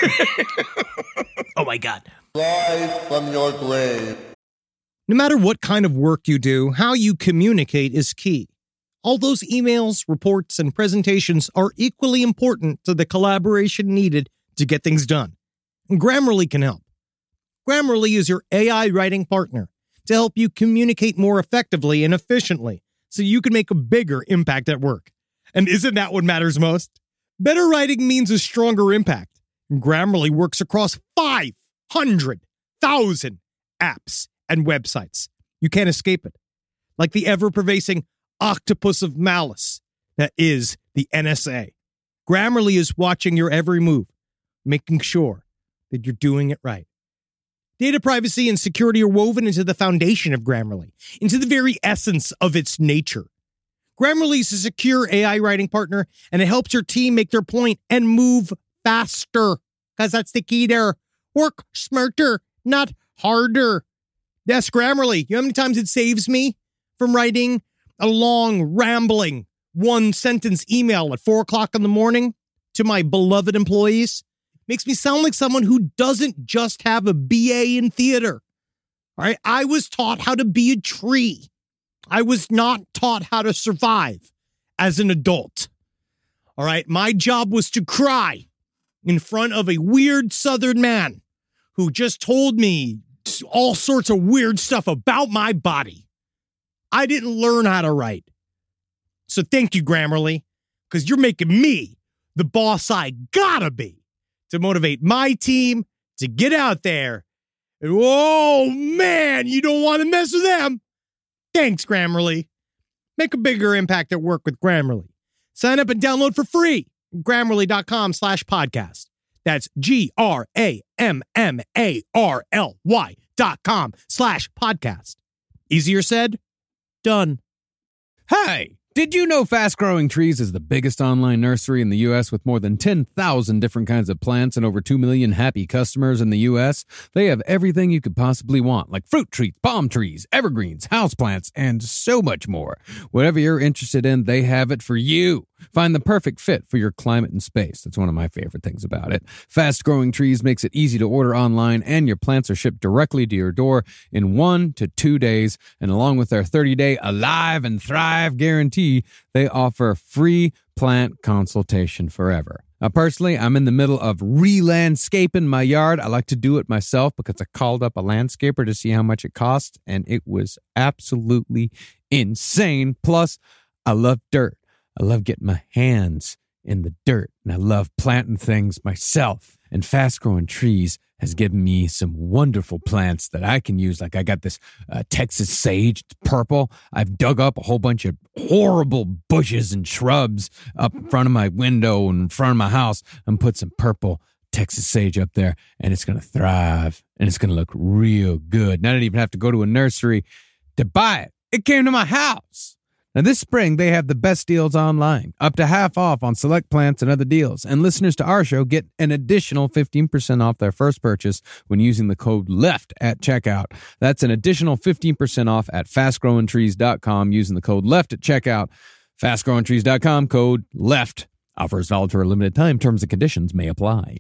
Oh my God. Rise from your grave. No matter what kind of work you do, how you communicate is key. All those emails, reports, and presentations are equally important to the collaboration needed to get things done. And Grammarly can help. Grammarly is your A I writing partner to help you communicate more effectively and efficiently so you can make a bigger impact at work. And isn't that what matters most? Better writing means a stronger impact. And Grammarly works across five hundred thousand apps and websites. You can't escape it. Like the ever-pervasive octopus of malice that is the N S A. Grammarly is watching your every move, making sure that you're doing it right. Data privacy and security are woven into the foundation of Grammarly, into the very essence of its nature. Grammarly is a secure A I writing partner, and it helps your team make their point and move faster, because that's the key there. Work smarter, not harder. Yes, Grammarly. You know how many times it saves me from writing a long, rambling, one-sentence email at four o'clock in the morning to my beloved employees? Makes me sound like someone who doesn't just have a B A in theater. All right, I was taught how to be a tree. I was not taught how to survive as an adult. All right, my job was to cry in front of a weird Southern man who just told me all sorts of weird stuff about my body. I didn't learn how to write. So thank you, Grammarly, because you're making me the boss I gotta be to motivate my team to get out there. And, oh, man, you don't want to mess with them. Thanks, Grammarly. Make a bigger impact at work with Grammarly. Sign up and download for free. Grammarly.com slash podcast. That's G-R-A-M-M-A-R-L-Y dot com slash podcast. Easier said, done. Hey, did you know Fast Growing Trees is the biggest online nursery in the U S with more than ten thousand different kinds of plants and over two million happy customers in the U S? They have everything you could possibly want, like fruit trees, palm trees, evergreens, houseplants, and so much more. Whatever you're interested in, they have it for you. Find the perfect fit for your climate and space. That's one of my favorite things about it. Fast Growing Trees makes it easy to order online, and your plants are shipped directly to your door in one to two days. And along with their thirty-day Alive and Thrive guarantee, they offer free plant consultation forever. Now, personally, I'm in the middle of re-landscaping my yard. I like to do it myself because I called up a landscaper to see how much it cost, and it was absolutely insane. Plus, I love dirt. I love getting my hands in the dirt, and I love planting things myself. And Fast Growing Trees has given me some wonderful plants that I can use. Like I got this uh, Texas sage, it's purple. I've dug up a whole bunch of horrible bushes and shrubs up in front of my window and in front of my house, and put some purple Texas sage up there, and it's going to thrive, and it's going to look real good. And I didn't even have to go to a nursery to buy it. It came to my house. Now, this spring, they have the best deals online, up to half off on select plants and other deals. And listeners to our show get an additional fifteen percent off their first purchase when using the code LEFT at checkout. That's an additional fifteen percent off at fast growing trees dot com using the code LEFT at checkout. fast growing trees dot com, code LEFT. Offers valid for a limited time. Terms and conditions may apply.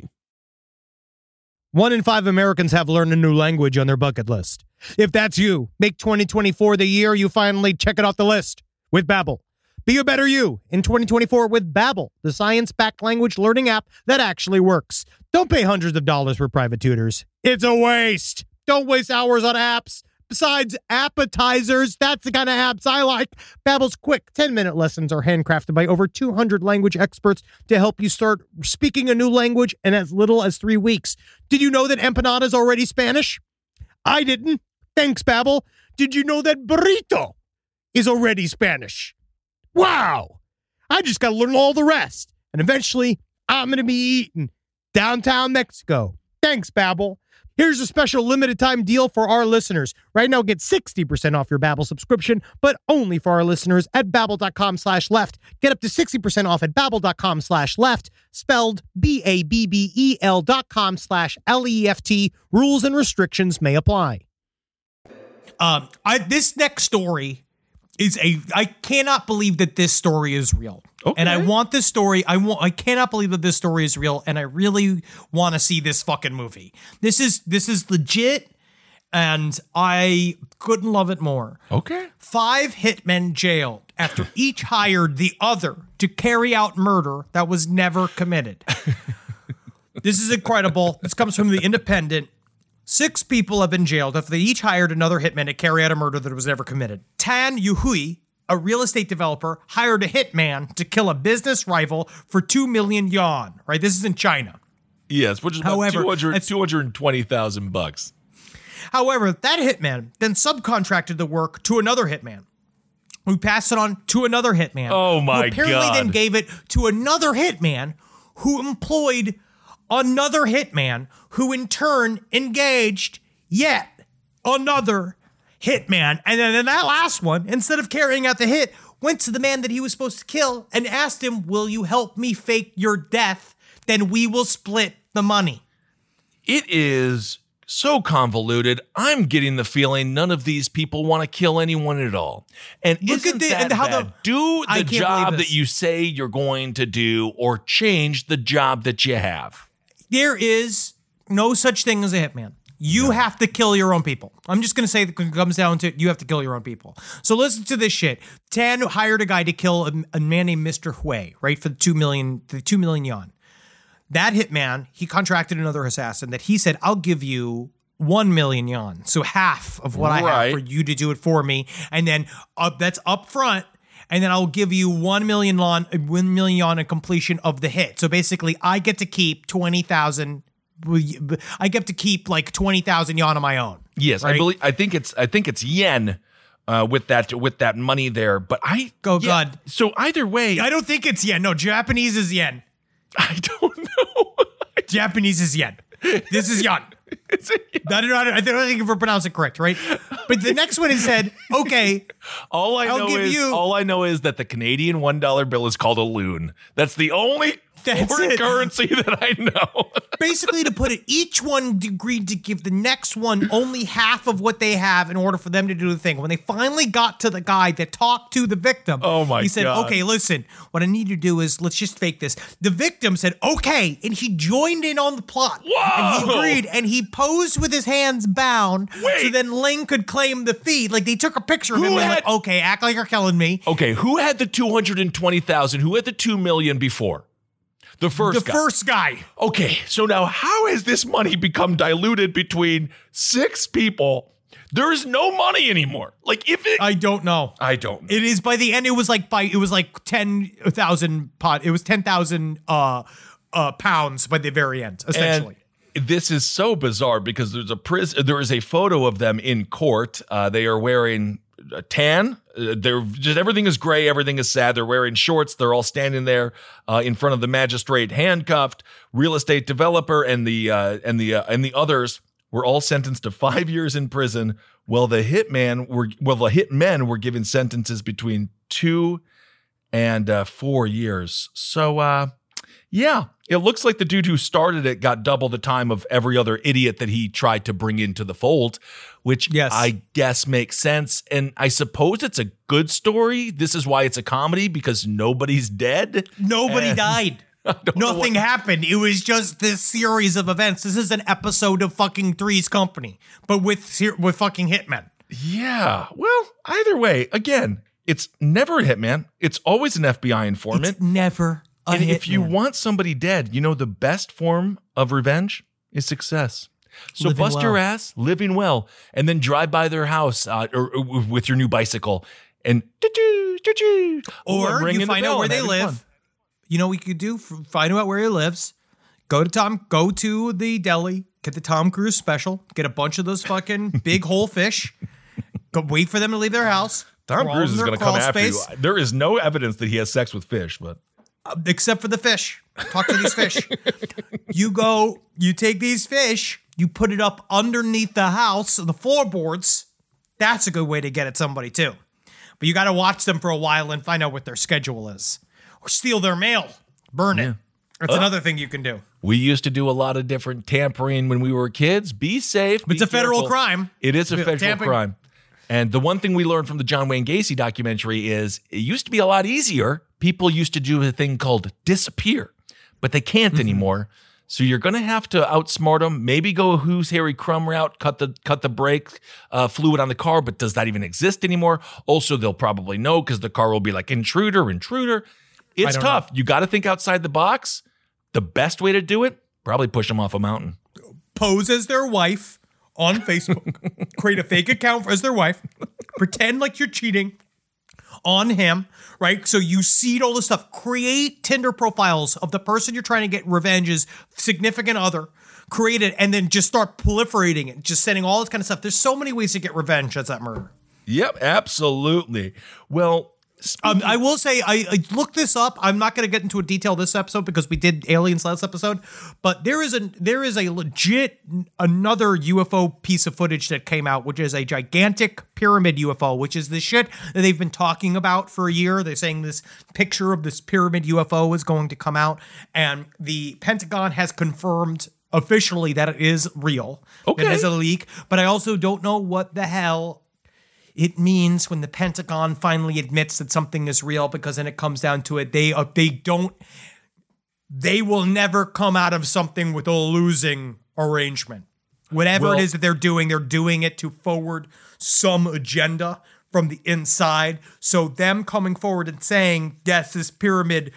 One in five Americans have learned a new language on their bucket list. If that's you, make twenty twenty-four the year you finally check it off the list. With Babbel. Be a better you in twenty twenty-four with Babbel, the science-backed language learning app that actually works. Don't pay hundreds of dollars for private tutors. It's a waste. Don't waste hours on apps. Besides appetizers, that's the kind of apps I like. Babbel's quick ten-minute lessons are handcrafted by over two hundred language experts to help you start speaking a new language in as little as three weeks. Did you know that empanada is already Spanish? I didn't. Thanks, Babbel. Did you know that burrito is already Spanish? Wow! I just got to learn all the rest. And eventually, I'm going to be eating downtown Mexico. Thanks, Babbel. Here's a special limited time deal for our listeners. Right now, get sixty percent off your Babbel subscription, but only for our listeners at babbel.com slash left. Get up to sixty percent off at babbel.com slash left, spelled B A B B E L dot com slash L E F T. Rules and restrictions may apply. Um, I, this next story is a, I cannot believe that this story is real. Okay. And I want this story. I want. I cannot believe that this story is real, and I really want to see this fucking movie. This is this is legit, and I couldn't love it more. Okay. Five hitmen jailed after each hired the other to carry out murder that was never committed. This is incredible. This comes from The Independent. Six people have been jailed after they each hired another hitman to carry out a murder that was never committed. Tan Yuhui, a real estate developer, hired a hitman to kill a business rival for two million yuan, right? This is in China. Yes, which is However, about two hundred twenty thousand bucks. However, that hitman then subcontracted the work to another hitman, who passed it on to another hitman. Oh my who apparently God. then gave it to another hitman who employed another hitman who in turn engaged yet another hitman. And then in that last one, instead of carrying out the hit, went to the man that he was supposed to kill and asked him, will you help me fake your death? Then we will split the money. It is so convoluted. I'm getting the feeling none of these people want to kill anyone at all. And Look isn't at the, that and how bad? the Do I the can't job believe this. that you say you're going to do, or change the job that you have. There is no such thing as a hitman. You have to kill your own people. I'm just going to say that when it comes down to it, you have to kill your own people. So listen to this shit. Tan hired a guy to kill a, a man named Mister Hui, right, for the two million, the two million yuan. That hitman, he contracted another assassin that he said, I'll give you one million yuan. So half of what I Right. have for you to do it for me. And then uh, that's up front. And then I'll give you one million yuan, one million yuan in completion of the hit. So basically, I get to keep twenty thousand. I get to keep like twenty thousand yuan on my own. Yes, right? I believe. I think it's. I think it's yen uh, with that with that money there. But I Go yeah, God. So either way, I don't think it's yen. No, Japanese is yen. I don't know. Japanese is yen. This is yuan. It's a- I don't know. I don't, I don't think if we're pronouncing it correct, right? But the next one is said, okay, all I I'll know give is you- all I know is that the Canadian one dollar bill is called a loon. That's the only That's foreign it. currency that I know. basically to put it, each one agreed to give the next one only half of what they have in order for them to do the thing. When they finally got to the guy that talked to the victim, Oh my he said, God. okay, listen, what I need you to do is let's just fake this. The victim said, okay, and he joined in on the plot. Whoa. And he agreed, and he posed with his hands bound Wait. so then Ling could claim the fee. Like they took a picture of Who him and had- like, okay, act like you're killing me. Okay, who had the two hundred twenty thousand? Who had the two million before? The first The guy. first guy. Okay, so now how has this money become diluted between six people? There is no money anymore. Like if it, I don't know. I don't know. It is by the end. It was like by it was like ten thousand pot. It was ten thousand uh uh pounds by the very end, essentially. And this is so bizarre because there's a prison. There is a photo of them in court. Uh, they are wearing a tan. Uh, they're just everything is gray. Everything is sad. They're wearing shorts. They're all standing there uh, in front of the magistrate, handcuffed. Real estate developer and the uh, and the uh, and the others were all sentenced to five years in prison. Well, the hitman were well, the hitmen were given sentences between two and uh, four years. So, uh, yeah, it looks like the dude who started it got double the time of every other idiot that he tried to bring into the fold, which Yes. I guess makes sense. And I suppose it's a good story. This is why it's a comedy, because nobody's dead. Nobody And- died. don't know Nothing what- happened. It was just this series of events. This is an episode of fucking Three's Company, but with ser- with fucking hitmen. Yeah. Well, either way, again, it's never a hitman. It's always an F B I informant. It's never a And if you hitman. want somebody dead, you know the best form of revenge is success. So Living bust your well. ass, living well, and then drive by their house uh, or, or with your new bicycle and doo-doo, doo-doo. Oh, I'm or ringing you the find bell out where and they having live. fun. You know what you could do? F- Find out where he lives. Go to Tom. Go to the deli. Get the Tom Cruise special. Get a bunch of those fucking big whole fish. Go wait for them to leave their house. Tom crawl Cruise in is their going to come crawl after space. you. There is no evidence that he has sex with fish, but uh, except for the fish. Talk to these fish. You go, you take these fish, you put it up underneath the house, the floorboards. That's a good way to get at somebody too. But you got to watch them for a while and find out what their schedule is. Or steal their mail, burn Yeah. it. That's Oh. another thing you can do. We used to do a lot of different tampering when we were kids. Be safe. It's be a federal careful. crime. It is a Yeah, federal tampering. crime. And the one thing we learned from the John Wayne Gacy documentary is it used to be a lot easier. People used to do a thing called disappear, but they can't Mm-hmm. anymore. So you're going to have to outsmart them. Maybe go a Who's Harry Crumb route, cut the cut the brake uh, fluid on the car, but does that even exist anymore? Also, they'll probably know because the car will be like intruder, intruder. It's don't tough. You got to think outside the box. The best way to do it, probably push them off a mountain. Pose as their wife on Facebook. Create a fake account as their wife. Pretend like you're cheating on him, right? So you seed all this stuff. Create Tinder profiles of the person you're trying to get revenge's significant other. Create it and then just start proliferating it. Just sending all this kind of stuff. There's so many ways to get revenge as that murder. Yep, absolutely. Well, Um, I will say, I, I looked this up. I'm not going to get into a detail this episode because we did aliens last episode, but there is a there is a legit another U F O piece of footage that came out, which is a gigantic pyramid U F O, which is the shit that they've been talking about for a year. They're saying this picture of this pyramid U F O is going to come out, and the Pentagon has confirmed officially that it is real. Okay. It is a leak, but I also don't know what the hell it means when the Pentagon finally admits that something is real, because then it comes down to it. They uh, they don't, they will never come out of something with a losing arrangement. Whatever Well- it is that they're doing, they're doing it to forward some agenda from the inside. So them coming forward and saying, yes, this pyramid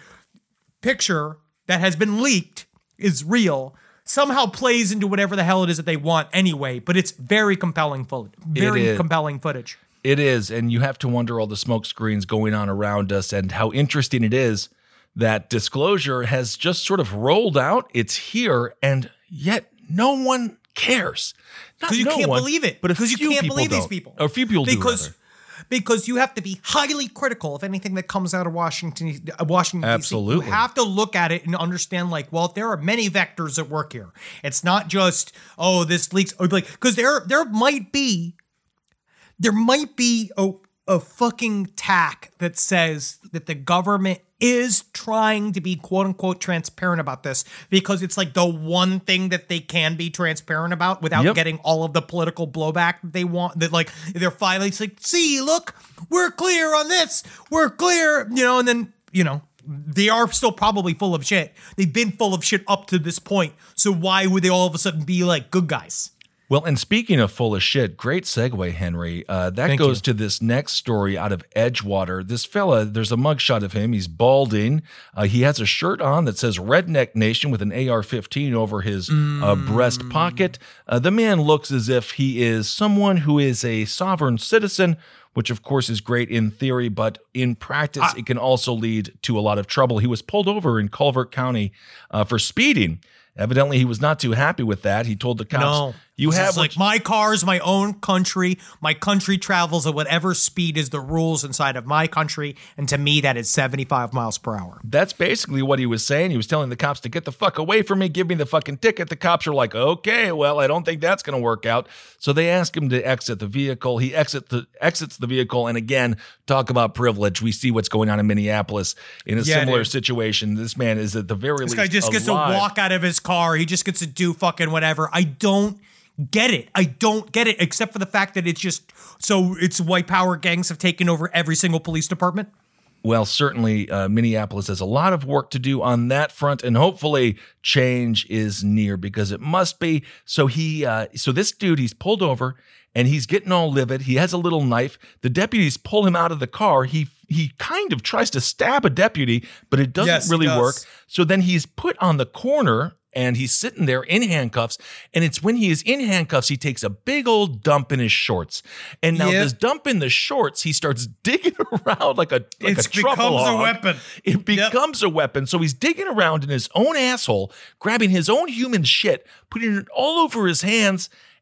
picture that has been leaked is real somehow plays into whatever the hell it is that they want anyway. But it's very compelling footage. Very is. compelling footage. It is, and you have to wonder all the smoke screens going on around us and how interesting it is that disclosure has just sort of rolled out. It's here, and yet no one cares. Not Because you no can't one, believe it. But a Because you few can't people believe these don't. people. Or a few people because, do, rather. Because you have to be highly critical of anything that comes out of Washington, uh, Washington, D C. Absolutely. You have to look at it and understand, like, well, there are many vectors at work here. It's not just, oh, this leaks. Or like, because there, there might be, there might be a, a fucking tack that says that the government is trying to be quote unquote transparent about this because it's like the one thing that they can be transparent about without Yep. getting all of the political blowback that they want. That like they're finally it's like, see, look, we're clear on this, we're clear, you know, and then, you know, they are still probably full of shit. They've been full of shit up to this point. So why would they all of a sudden be like good guys? Well, and speaking of full of shit, great segue, Henry. Uh, that Thank goes you. to this next story out of Edgewater. This fella, there's a mugshot of him. He's balding. Uh, he has a shirt on that says Redneck Nation with an A R fifteen over his uh, breast pocket. Uh, the man looks as if he is someone who is a sovereign citizen, which of course is great in theory, but in practice, it can also lead to a lot of trouble. He was pulled over in Culver County uh, for speeding. Evidently, he was not too happy with that. He told the cops, No. you This have is like my car's my own country. My country travels at whatever speed is the rules inside of my country. And to me, that is seventy-five miles per hour. That's basically what he was saying. He was telling the cops to get the fuck away from me, give me the fucking ticket. The cops are like, okay, well, I don't think that's going to work out. So they ask him to exit the vehicle. He exit the, exits the vehicle. And again, talk about privilege. We see what's going on in Minneapolis in a Yeah, similar dude. situation. This man is at the very This least guy just gets to alive. walk out of his car. He just gets to do fucking whatever. I don't get it. I don't get it, except for the fact that it's just so it's white power gangs have taken over every single police department. Well, certainly uh, Minneapolis has a lot of work to do on that front, and hopefully change is near because it must be. So he, uh, so this dude, he's pulled over and he's getting all livid. He has a little knife. The deputies pull him out of the car. He he kind of tries to stab a deputy, but it doesn't Yes, he really does. work. So then he's put on the corner. And he's sitting there in handcuffs. And it's when he is in handcuffs, he takes a big old dump in his shorts. And now Yep. this dump in the shorts, he starts digging around like a like It a truffle becomes a hog. weapon. It becomes a weapon. So he's digging around in his own asshole, grabbing his own human shit, putting it all over his hands.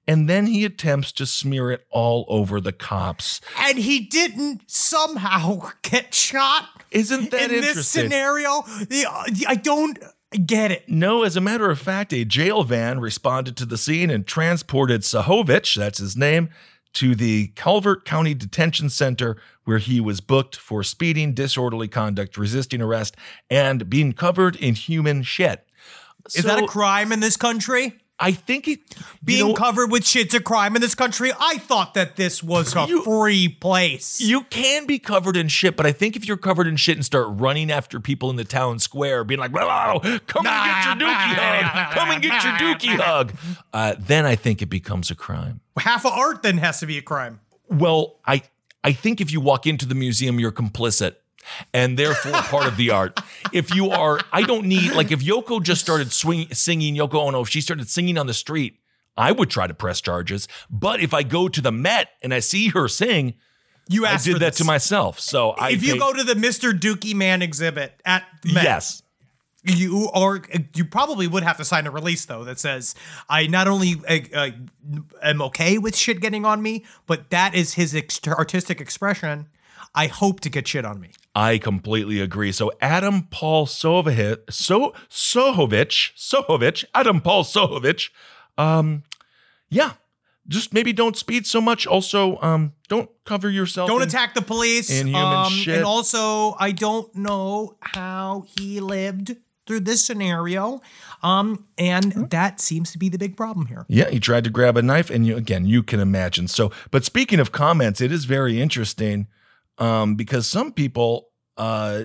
and then he attempts to smear it all over the cops. And he didn't somehow get shot. Isn't that in interesting? this scenario? The, I don't get it. No, as a matter of fact, a jail van responded to the scene and transported Sahovich, that's his name, to the Calvert County Detention Center, where he was booked for speeding, disorderly conduct, resisting arrest, and being covered in human shit. Is So, that a crime in this country? I think it Being you know, covered with shit's a crime in this country? I thought that this was a You- free place. You can be covered in shit, but I think if you're covered in shit and start running after people in the town square, being like, "Whoa, come and get your dookie hug, come and get your dookie hug," uh, then I think it becomes a crime. Half of art then has to be a crime. Well, I I think if you walk into the museum, you're complicit and therefore part of the art. If you are, I don't need, like if Yoko just started swing, singing, Yoko Ono, if she started singing on the street, I would try to press charges. But if I go to the Met and I see her sing, You I asked did for that this. to myself. So I If you think- go to the Mister Dookie Man exhibit at Met, yes. you or you probably would have to sign a release though that says I not only uh, uh, am okay with shit getting on me, but that is his ex- artistic expression. I hope to get shit on me. I completely agree. So Adam Paul Sohovich, so Sohovich, Sohovich, Adam Paul Sohovich, um, yeah, just maybe don't speed so much. Also, um, don't cover yourself. Don't in- attack the police. in human um, shit. And also, I don't know how he lived through this scenario. Um, and that seems to be the big problem here. Yeah, he tried to grab a knife, and you, again, you can imagine. So, but speaking of comments, it is very interesting um, because some people. Uh,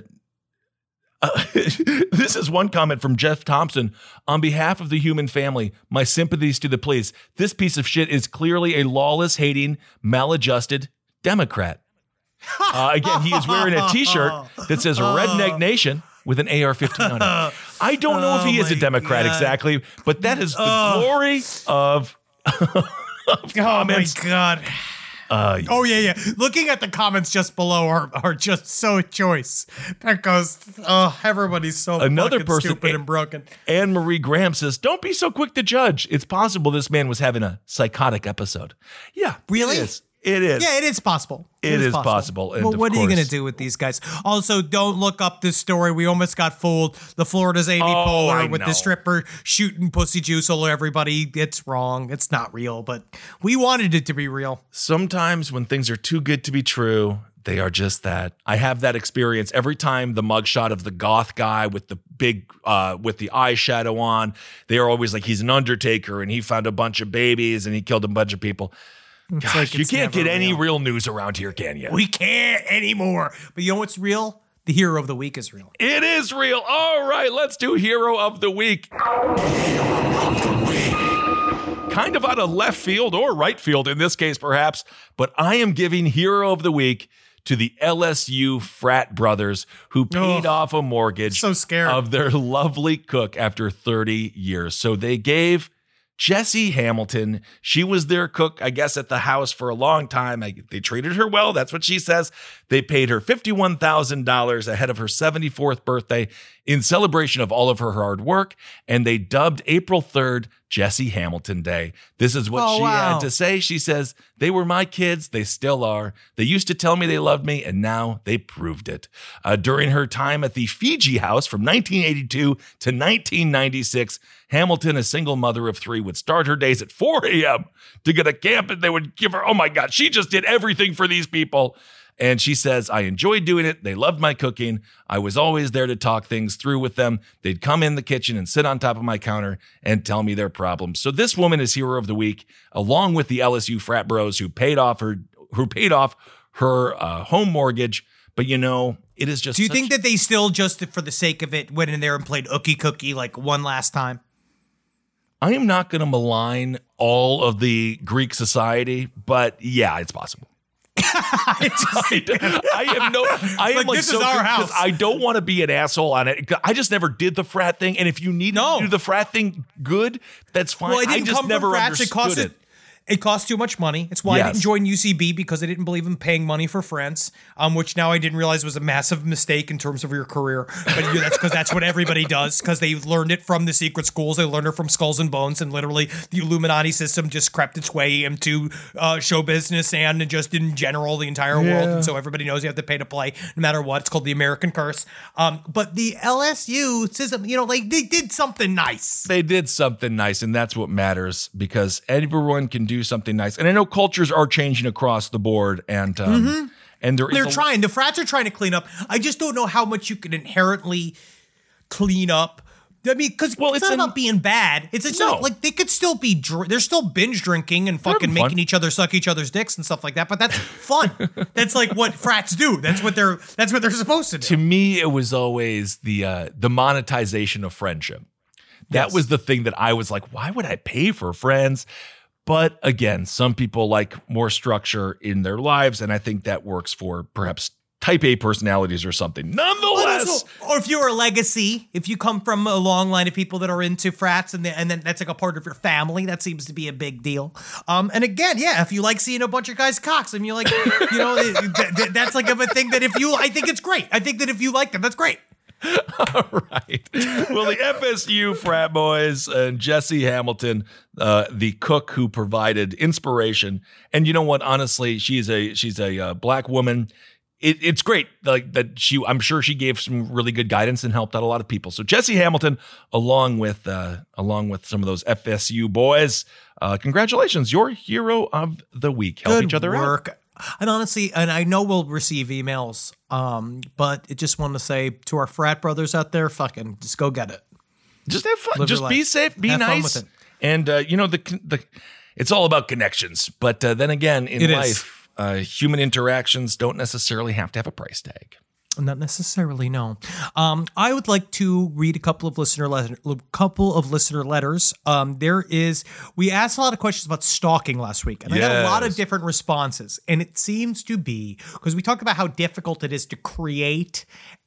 uh, this is one comment from Jeff Thompson. On behalf of the human family, my sympathies to the police. This piece of shit is clearly a lawless, hating, maladjusted Democrat. Uh, again, he is wearing a T-shirt that says Redneck Nation with an A R fifteen on it. I don't know if he Oh is a my Democrat God. exactly, but that is the Oh. glory of, of comments. Oh my God. Uh, Oh yeah, yeah. Looking at the comments just below are, are just so choice. That goes, oh, everybody's so Another fucking person- stupid and broken. Anne Marie Graham says, "Don't be so quick to judge. It's possible this man was having a psychotic episode." Yeah, Really? It is. It is. Yeah, it is possible. It is possible, and Well, of what are you course- going to do with these guys? Also, don't look up this story. We almost got fooled. The Florida's Amy Oh, Poehler I with know. the stripper shooting pussy juice all over everybody. It's wrong. It's not real, but we wanted it to be real. Sometimes when things are too good to be true, they are just that. I have that experience every time the mugshot of the goth guy with the big, uh, with the eyeshadow on. They are always like, he's an undertaker and he found a bunch of babies and he killed a bunch of people. Gosh, like you it's can't never get any real. real news around here, can you? We can't anymore. But you know what's real? The hero of the week is real. It is real. All right, let's do Hero of the Week. Kind of out of left field or right field in this case, perhaps, but I am giving Hero of the Week to the L S U frat brothers who paid Oh, off a mortgage so scared. of their lovely cook after thirty years. So they gave Jessie Hamilton, she was their cook, I guess, at the house for a long time. I, they treated her well. That's what she says. They paid her fifty-one thousand dollars ahead of her seventy-fourth birthday in celebration of all of her hard work. And they dubbed April third Jessie Hamilton Day. This is what Oh, she wow. had to say. She says, "They were my kids. They still are. They used to tell me they loved me, and now they proved it." Uh, during her time at the Fiji House from nineteen eighty-two to nineteen ninety-six, Hamilton, a single mother of three, would start her days at four a.m. to get a camp, and they would give her, oh my God, she just did everything for these people. And she says, "I enjoyed doing it. They loved my cooking. I was always there to talk things through with them. They'd come in the kitchen and sit on top of my counter and tell me their problems." So this woman is Hero of the Week, along with the L S U frat bros who paid off her, who paid off her uh, home mortgage. But you know, it is just. Do you such- think that they still, just for the sake of it, went in there and played Ookie Cookie like one last time? I am not going to malign all of the Greek society, but yeah, it's possible. I just, I, I have no. I am Like, like this so is our con- 'cause house. I don't want to be an asshole on it. I just never did the frat thing, and if you need No. to do the frat thing good, that's fine. well, it I didn't just come never from frats. It understood cost it. It costs too much money. It's why I Yes. didn't join U C B, because I didn't believe in paying money for friends, um, which now I didn't realize was a massive mistake in terms of your career. But yeah, that's because that's what everybody does, because they learned it from the secret schools. They learned it from Skulls and Bones, and literally the Illuminati system just crept its way into uh, show business and just in general the entire world. And so everybody knows you have to pay to play no matter what. It's called the American curse. Um, but the L S U system, you know, like they did something nice. They did something nice, and that's what matters, because everyone can do something nice. And I know cultures are changing across the board, and um, Mm-hmm. and there is They're a- trying. The frats are trying to clean up. I just don't know how much you can inherently clean up. I mean, because Well, it's, it's not an- about being bad. It's just No. like they could still be. Dr- they're still binge drinking and fucking having fun. making each other suck each other's dicks and stuff like that. But that's fun. That's like what frats do. That's what they're. That's what they're supposed to do. To me, it was always the uh, the monetization of friendship. That Yes. was the thing that I was like, why would I pay for friends? But again, some people like more structure in their lives, and I think that works for perhaps type A personalities or something. But Nonetheless, also- or if you're a legacy, if you come from a long line of people that are into frats, and, the, and then that's like a part of your family, that seems to be a big deal. Um, and again, yeah, if you like seeing a bunch of guys' cocks, and you like, you know, it- th- th- that's like of a thing that if you, I think it's great. I think that if you like them, that's great. all right. Well, the F S U frat boys and Jesse Hamilton, uh, the cook who provided inspiration, and you know what? Honestly, she's a she's a uh, black woman. It, it's great, like that. She, I'm sure she gave some really good guidance and helped out a lot of people. So Jesse Hamilton, along with uh, along with some of those F S U boys, uh, congratulations! You're hero of the week. Help Good each other out. work. And honestly, and I know we'll receive emails, um, but I just want to say to our frat brothers out there, fucking just go get it. Just have fun. Live your Just be life. safe. Be Have fun nice. with it. And uh, you know the the it's all about connections. But uh, then again, in It is. life, uh, human interactions don't necessarily have to have a price tag. Not necessarily, no. Um, I would like to read a couple of listener letter, couple of listener letters. Um, there is we asked a lot of questions about stalking last week, and I got a lot of Yes. different responses. And it seems to be because we talked about how difficult it is to create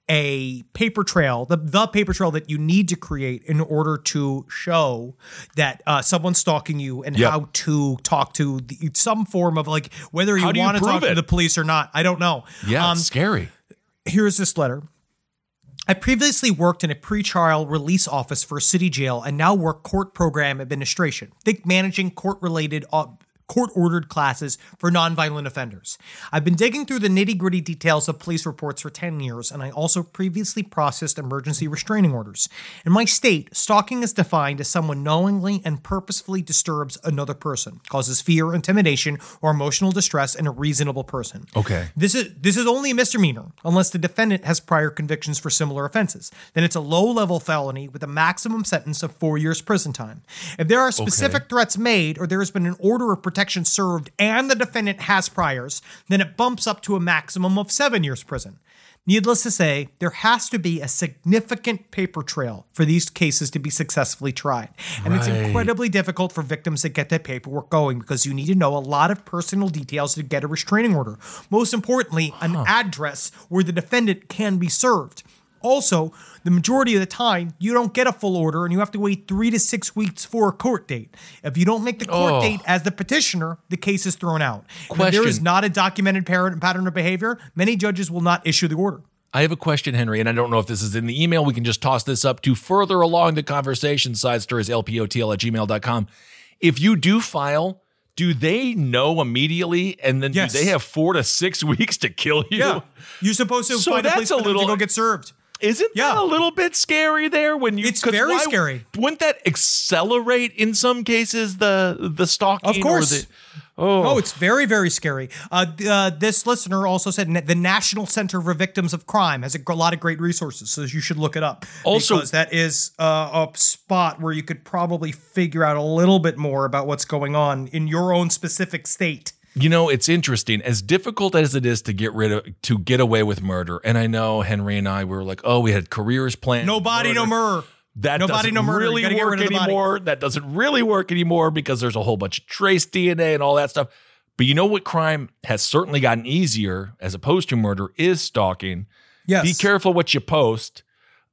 a paper trail, the the paper trail that you need to create in order to show that uh, someone's stalking you, and Yep. how to talk to the, some form of like whether How you do you want to prove talk to it? the police or not. I don't know. Yeah, Um, it's scary. Here's this letter. I previously worked in a pretrial release office for a city jail and now work court program administration. Think managing court-related uh, court-ordered classes for nonviolent offenders. I've been digging through the nitty-gritty details of police reports for ten years, and I also previously processed emergency restraining orders. In my state, stalking is defined as someone knowingly and purposefully disturbs another person, causes fear, intimidation, or emotional distress in a reasonable person. Okay. This is this is only a misdemeanor unless the defendant has prior convictions for similar offenses. Then it's a low-level felony with a maximum sentence of four years prison time. If there are specific threats made or there has been an order of protection served and the defendant has priors, then it bumps up to a maximum of seven years prison. Needless to say, there has to be a significant paper trail for these cases to be successfully tried. And it's Right. incredibly difficult for victims to get that paperwork going because you need to know a lot of personal details to get a restraining order. Most importantly, an address where the defendant can be served. Also, the majority of the time, you don't get a full order and you have to wait three to six weeks for a court date. If you don't make the court Oh. date as the petitioner, the case is thrown out. And if there is Question. not a documented pattern pattern of behavior, many judges will not issue the order. I have a question, Henry, and I don't know if this is in the email. We can just toss this up to further along the conversation. Side stories, L P O T L at gmail dot com. If you do file, do they know immediately, and then Yes. do they have four to six weeks to kill you? Yeah. You're supposed to So find a that's place a for them little- to go get served. Isn't Yeah. that a little bit scary there when you? It's 'cause very why- scary. Wouldn't that accelerate in some cases the the stalking? Of course. Or the, oh, Oh, it's very, very scary. Uh, th- uh, this listener also said na- the National Center for Victims of Crime has a gr- lot of great resources, so you should look it up. Also- because that is uh, a spot where you could probably figure out a little bit more about what's going on in your own specific state. You know, it's interesting. As difficult as it is to get rid of, to get away with murder, and I know Henry and I were like, "Oh, we had careers planned." No body, no murder. That No body, doesn't no murder. You really gotta get work rid of the body. anymore. That doesn't really work anymore because there's a whole bunch of trace D N A and all that stuff. But you know what crime has certainly gotten easier as opposed to murder is stalking. Yes. Be careful what you post.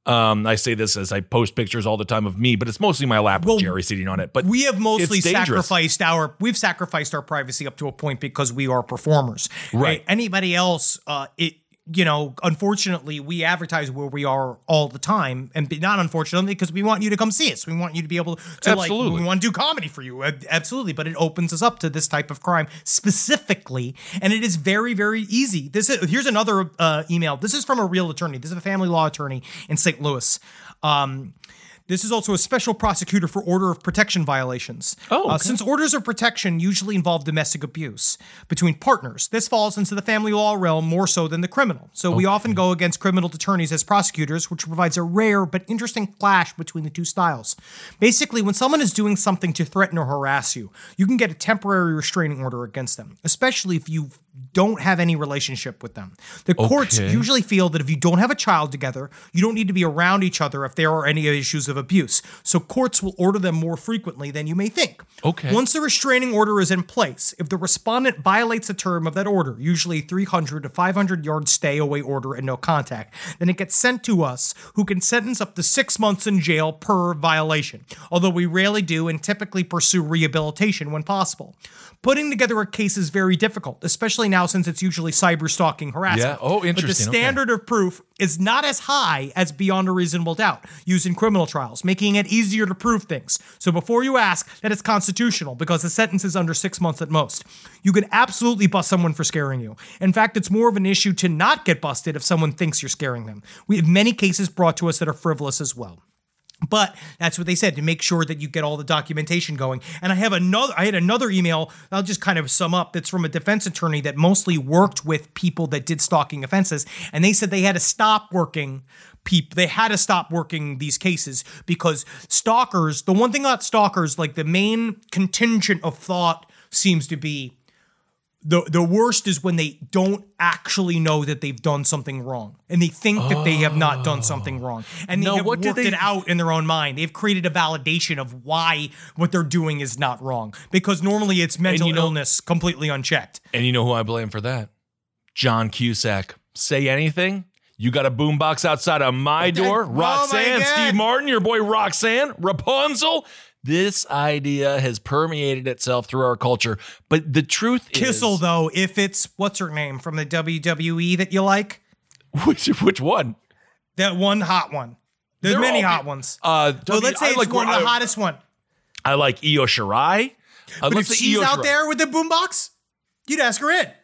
Um, I say this as I post pictures all the time of me, but it's mostly my lap Well, with Jerry sitting on it. But we have mostly it's dangerous. sacrificed our we've sacrificed our privacy up to a point because we are performers. Right. Anybody else, uh, it you know, unfortunately, we advertise where we are all the time, and be- not unfortunately because we want you to come see us. We want you to be able to Absolutely. like we want to do comedy for you, absolutely. But it opens us up to this type of crime specifically, and it is very, very easy. This is here's another uh, email. This is from a real attorney. This is a family law attorney in Saint Louis. Um, This is also a special prosecutor for order of protection violations. Oh, okay. uh, since orders of protection usually involve domestic abuse between partners, this falls into the family law realm more so than the criminal. So we often go against criminal attorneys as prosecutors, which provides a rare but interesting clash between the two styles. Basically, when someone is doing something to threaten or harass you, you can get a temporary restraining order against them, especially if you don't have any relationship with them. The courts Okay. usually feel that if you don't have a child together, you don't need to be around each other if there are any issues of abuse. So courts will order them more frequently than you may think. Okay. Once the restraining order is in place, if the respondent violates the term of that order, usually three hundred to five hundred yard stay away order and no contact, then it gets sent to us, who can sentence up to six months in jail per violation, although we rarely do and typically pursue rehabilitation when possible. Putting together a case is very difficult, especially now since it's usually cyber stalking harassment. Yeah. Oh, But the interesting. Okay. standard of proof is not as high as beyond a reasonable doubt used in criminal trials, making it easier to prove things. So before you ask that it's constitutional, because the sentence is under six months at most, you can absolutely bust someone for scaring you. In fact, it's more of an issue to not get busted if someone thinks you're scaring them. We have many cases brought to us that are frivolous as well. But that's what they said, to make sure that you get all the documentation going. And I have another, I had another email, I'll just kind of sum up, that's from a defense attorney that mostly worked with people that did stalking offenses. And they said they had to stop working people, they had to stop working these cases because stalkers, the one thing about stalkers, like the main contingent of thought seems to be, The the worst is when they don't actually know that they've done something wrong. And they think that they have not done something wrong. And they No, have what worked do they- it out in their own mind. They've created a validation of why what they're doing is not wrong. Because normally it's mental you know- illness completely unchecked. And you know who I blame for that? John Cusack. Say anything? You got a boombox outside of my door? Oh my Roxanne, God. Steve Martin, your boy Roxanne, Rapunzel. This idea has permeated itself through our culture. But the truth is... Kissel, though, if it's, what's her name from the W W E that you like? Which, which one? That one hot one. There's They're many all- hot ones. Uh, Well, W- let's say I it's like- one of the I- hottest one. I like Io Shirai. Uh, But let's if say she's Io out Shirai. there with the boombox, you'd ask her in.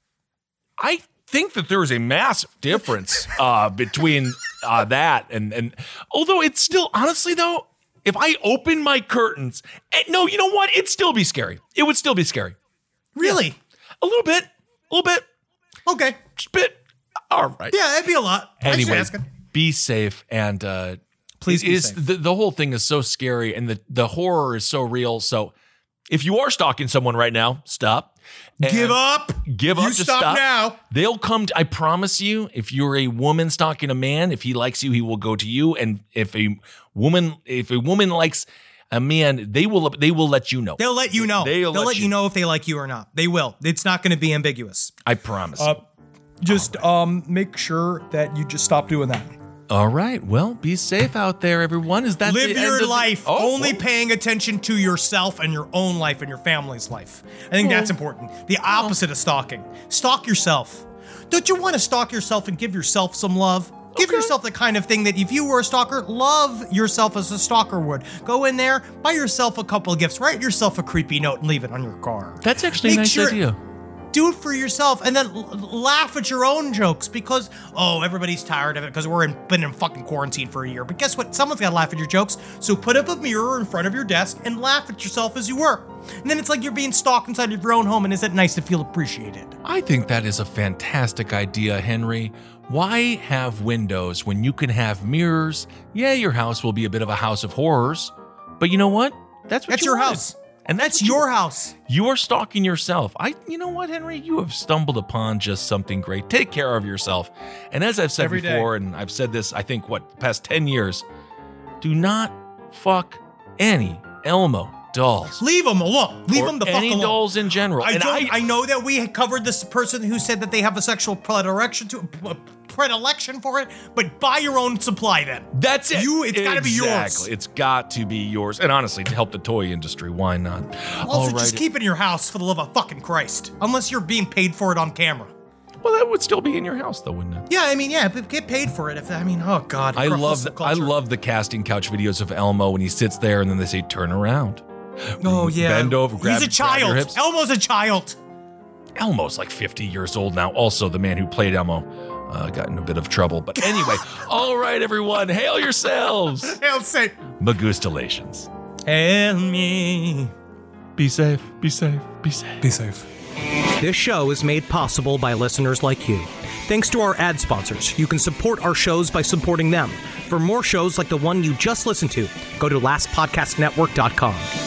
I think that there is a massive difference uh, between uh, that and and although it's still honestly though, if I open my curtains, eh, no, you know what? It'd still be scary. It would still be scary. Really? A little bit, a little bit, Okay. just a bit. All right. Yeah, that'd be a lot. Thanks for Anyway, asking. be safe and uh, Please it be is- safe. The, the whole thing is so scary and the the horror is so real. So if you are stalking someone right now, stop. And Give up. Give up. You just stop, stop now. They'll come. To, I promise you. If you're a woman stalking a man, if he likes you, he will go to you. And if a woman, if a woman likes a man, they will. They will let you know. They'll let you know. They'll They'll, let let you you- know if they like you or not. They will. It's not going to be ambiguous. I promise. Uh, just um, make sure that you just stop doing that. All right. Well, be safe out there, everyone. Is that Live the end your of the- life, Oh, only oh. paying attention to yourself and your own life and your family's life. I think that's important. The opposite of stalking. Stalk yourself. Don't you want to stalk yourself and give yourself some love? Give Okay. yourself the kind of thing that if you were a stalker, love yourself as a stalker would. Go in there, buy yourself a couple of gifts, write yourself a creepy note and leave it on your car. That's actually a Make nice sure- idea. Do it for yourself and then l- laugh at your own jokes because, oh, everybody's tired of it because we're in, been in fucking quarantine for a year. But guess what? Someone's got to laugh at your jokes. So put up a mirror in front of your desk and laugh at yourself as you work. And then it's like you're being stalked inside of your own home. And is it nice to feel appreciated? I think that is a fantastic idea, Henry. Why have windows when you can have mirrors? Yeah, your house will be a bit of a house of horrors, but you know what? That's what That's you your wanted. house. And That's what you- your house. You are stalking yourself. I, you know what, Henry? You have stumbled upon just something great. Take care of yourself. And as I've said Every day. before, and I've said this, I think, what, the past ten years, do not fuck any Elmo dolls. Leave them alone. Leave Or them the any fuck alone. dolls in general. I And don't. I- I, know that we had covered this person who said that they have a sexual predilection to a predilection for it, but buy your own supply then. That's it. You. It's got to be yours. Exactly. It's got to be yours. And honestly, to help the toy industry, why not? Also, All just right. keep it in your house for the love of fucking Christ. Unless you're being paid for it on camera. Well, that would still be in your house, though, wouldn't it? Yeah, I mean, yeah, but get paid for it. If I mean, oh god, I cr- love hustle the, I culture. love the casting couch videos of Elmo when he sits there and then they say turn around. Oh yeah, Bend over, grab, He's a grab your child. hips. Elmo's a child. Elmo's like fifty years old now. Also, the man who played Elmo uh, got in a bit of trouble. But anyway, all right, everyone, hail yourselves. Hail say, Magustalations. hail me. Be safe. Be safe. Be safe. Be safe. This show is made possible by listeners like you. Thanks to our ad sponsors, you can support our shows by supporting them. For more shows like the one you just listened to, go to last podcast network dot com.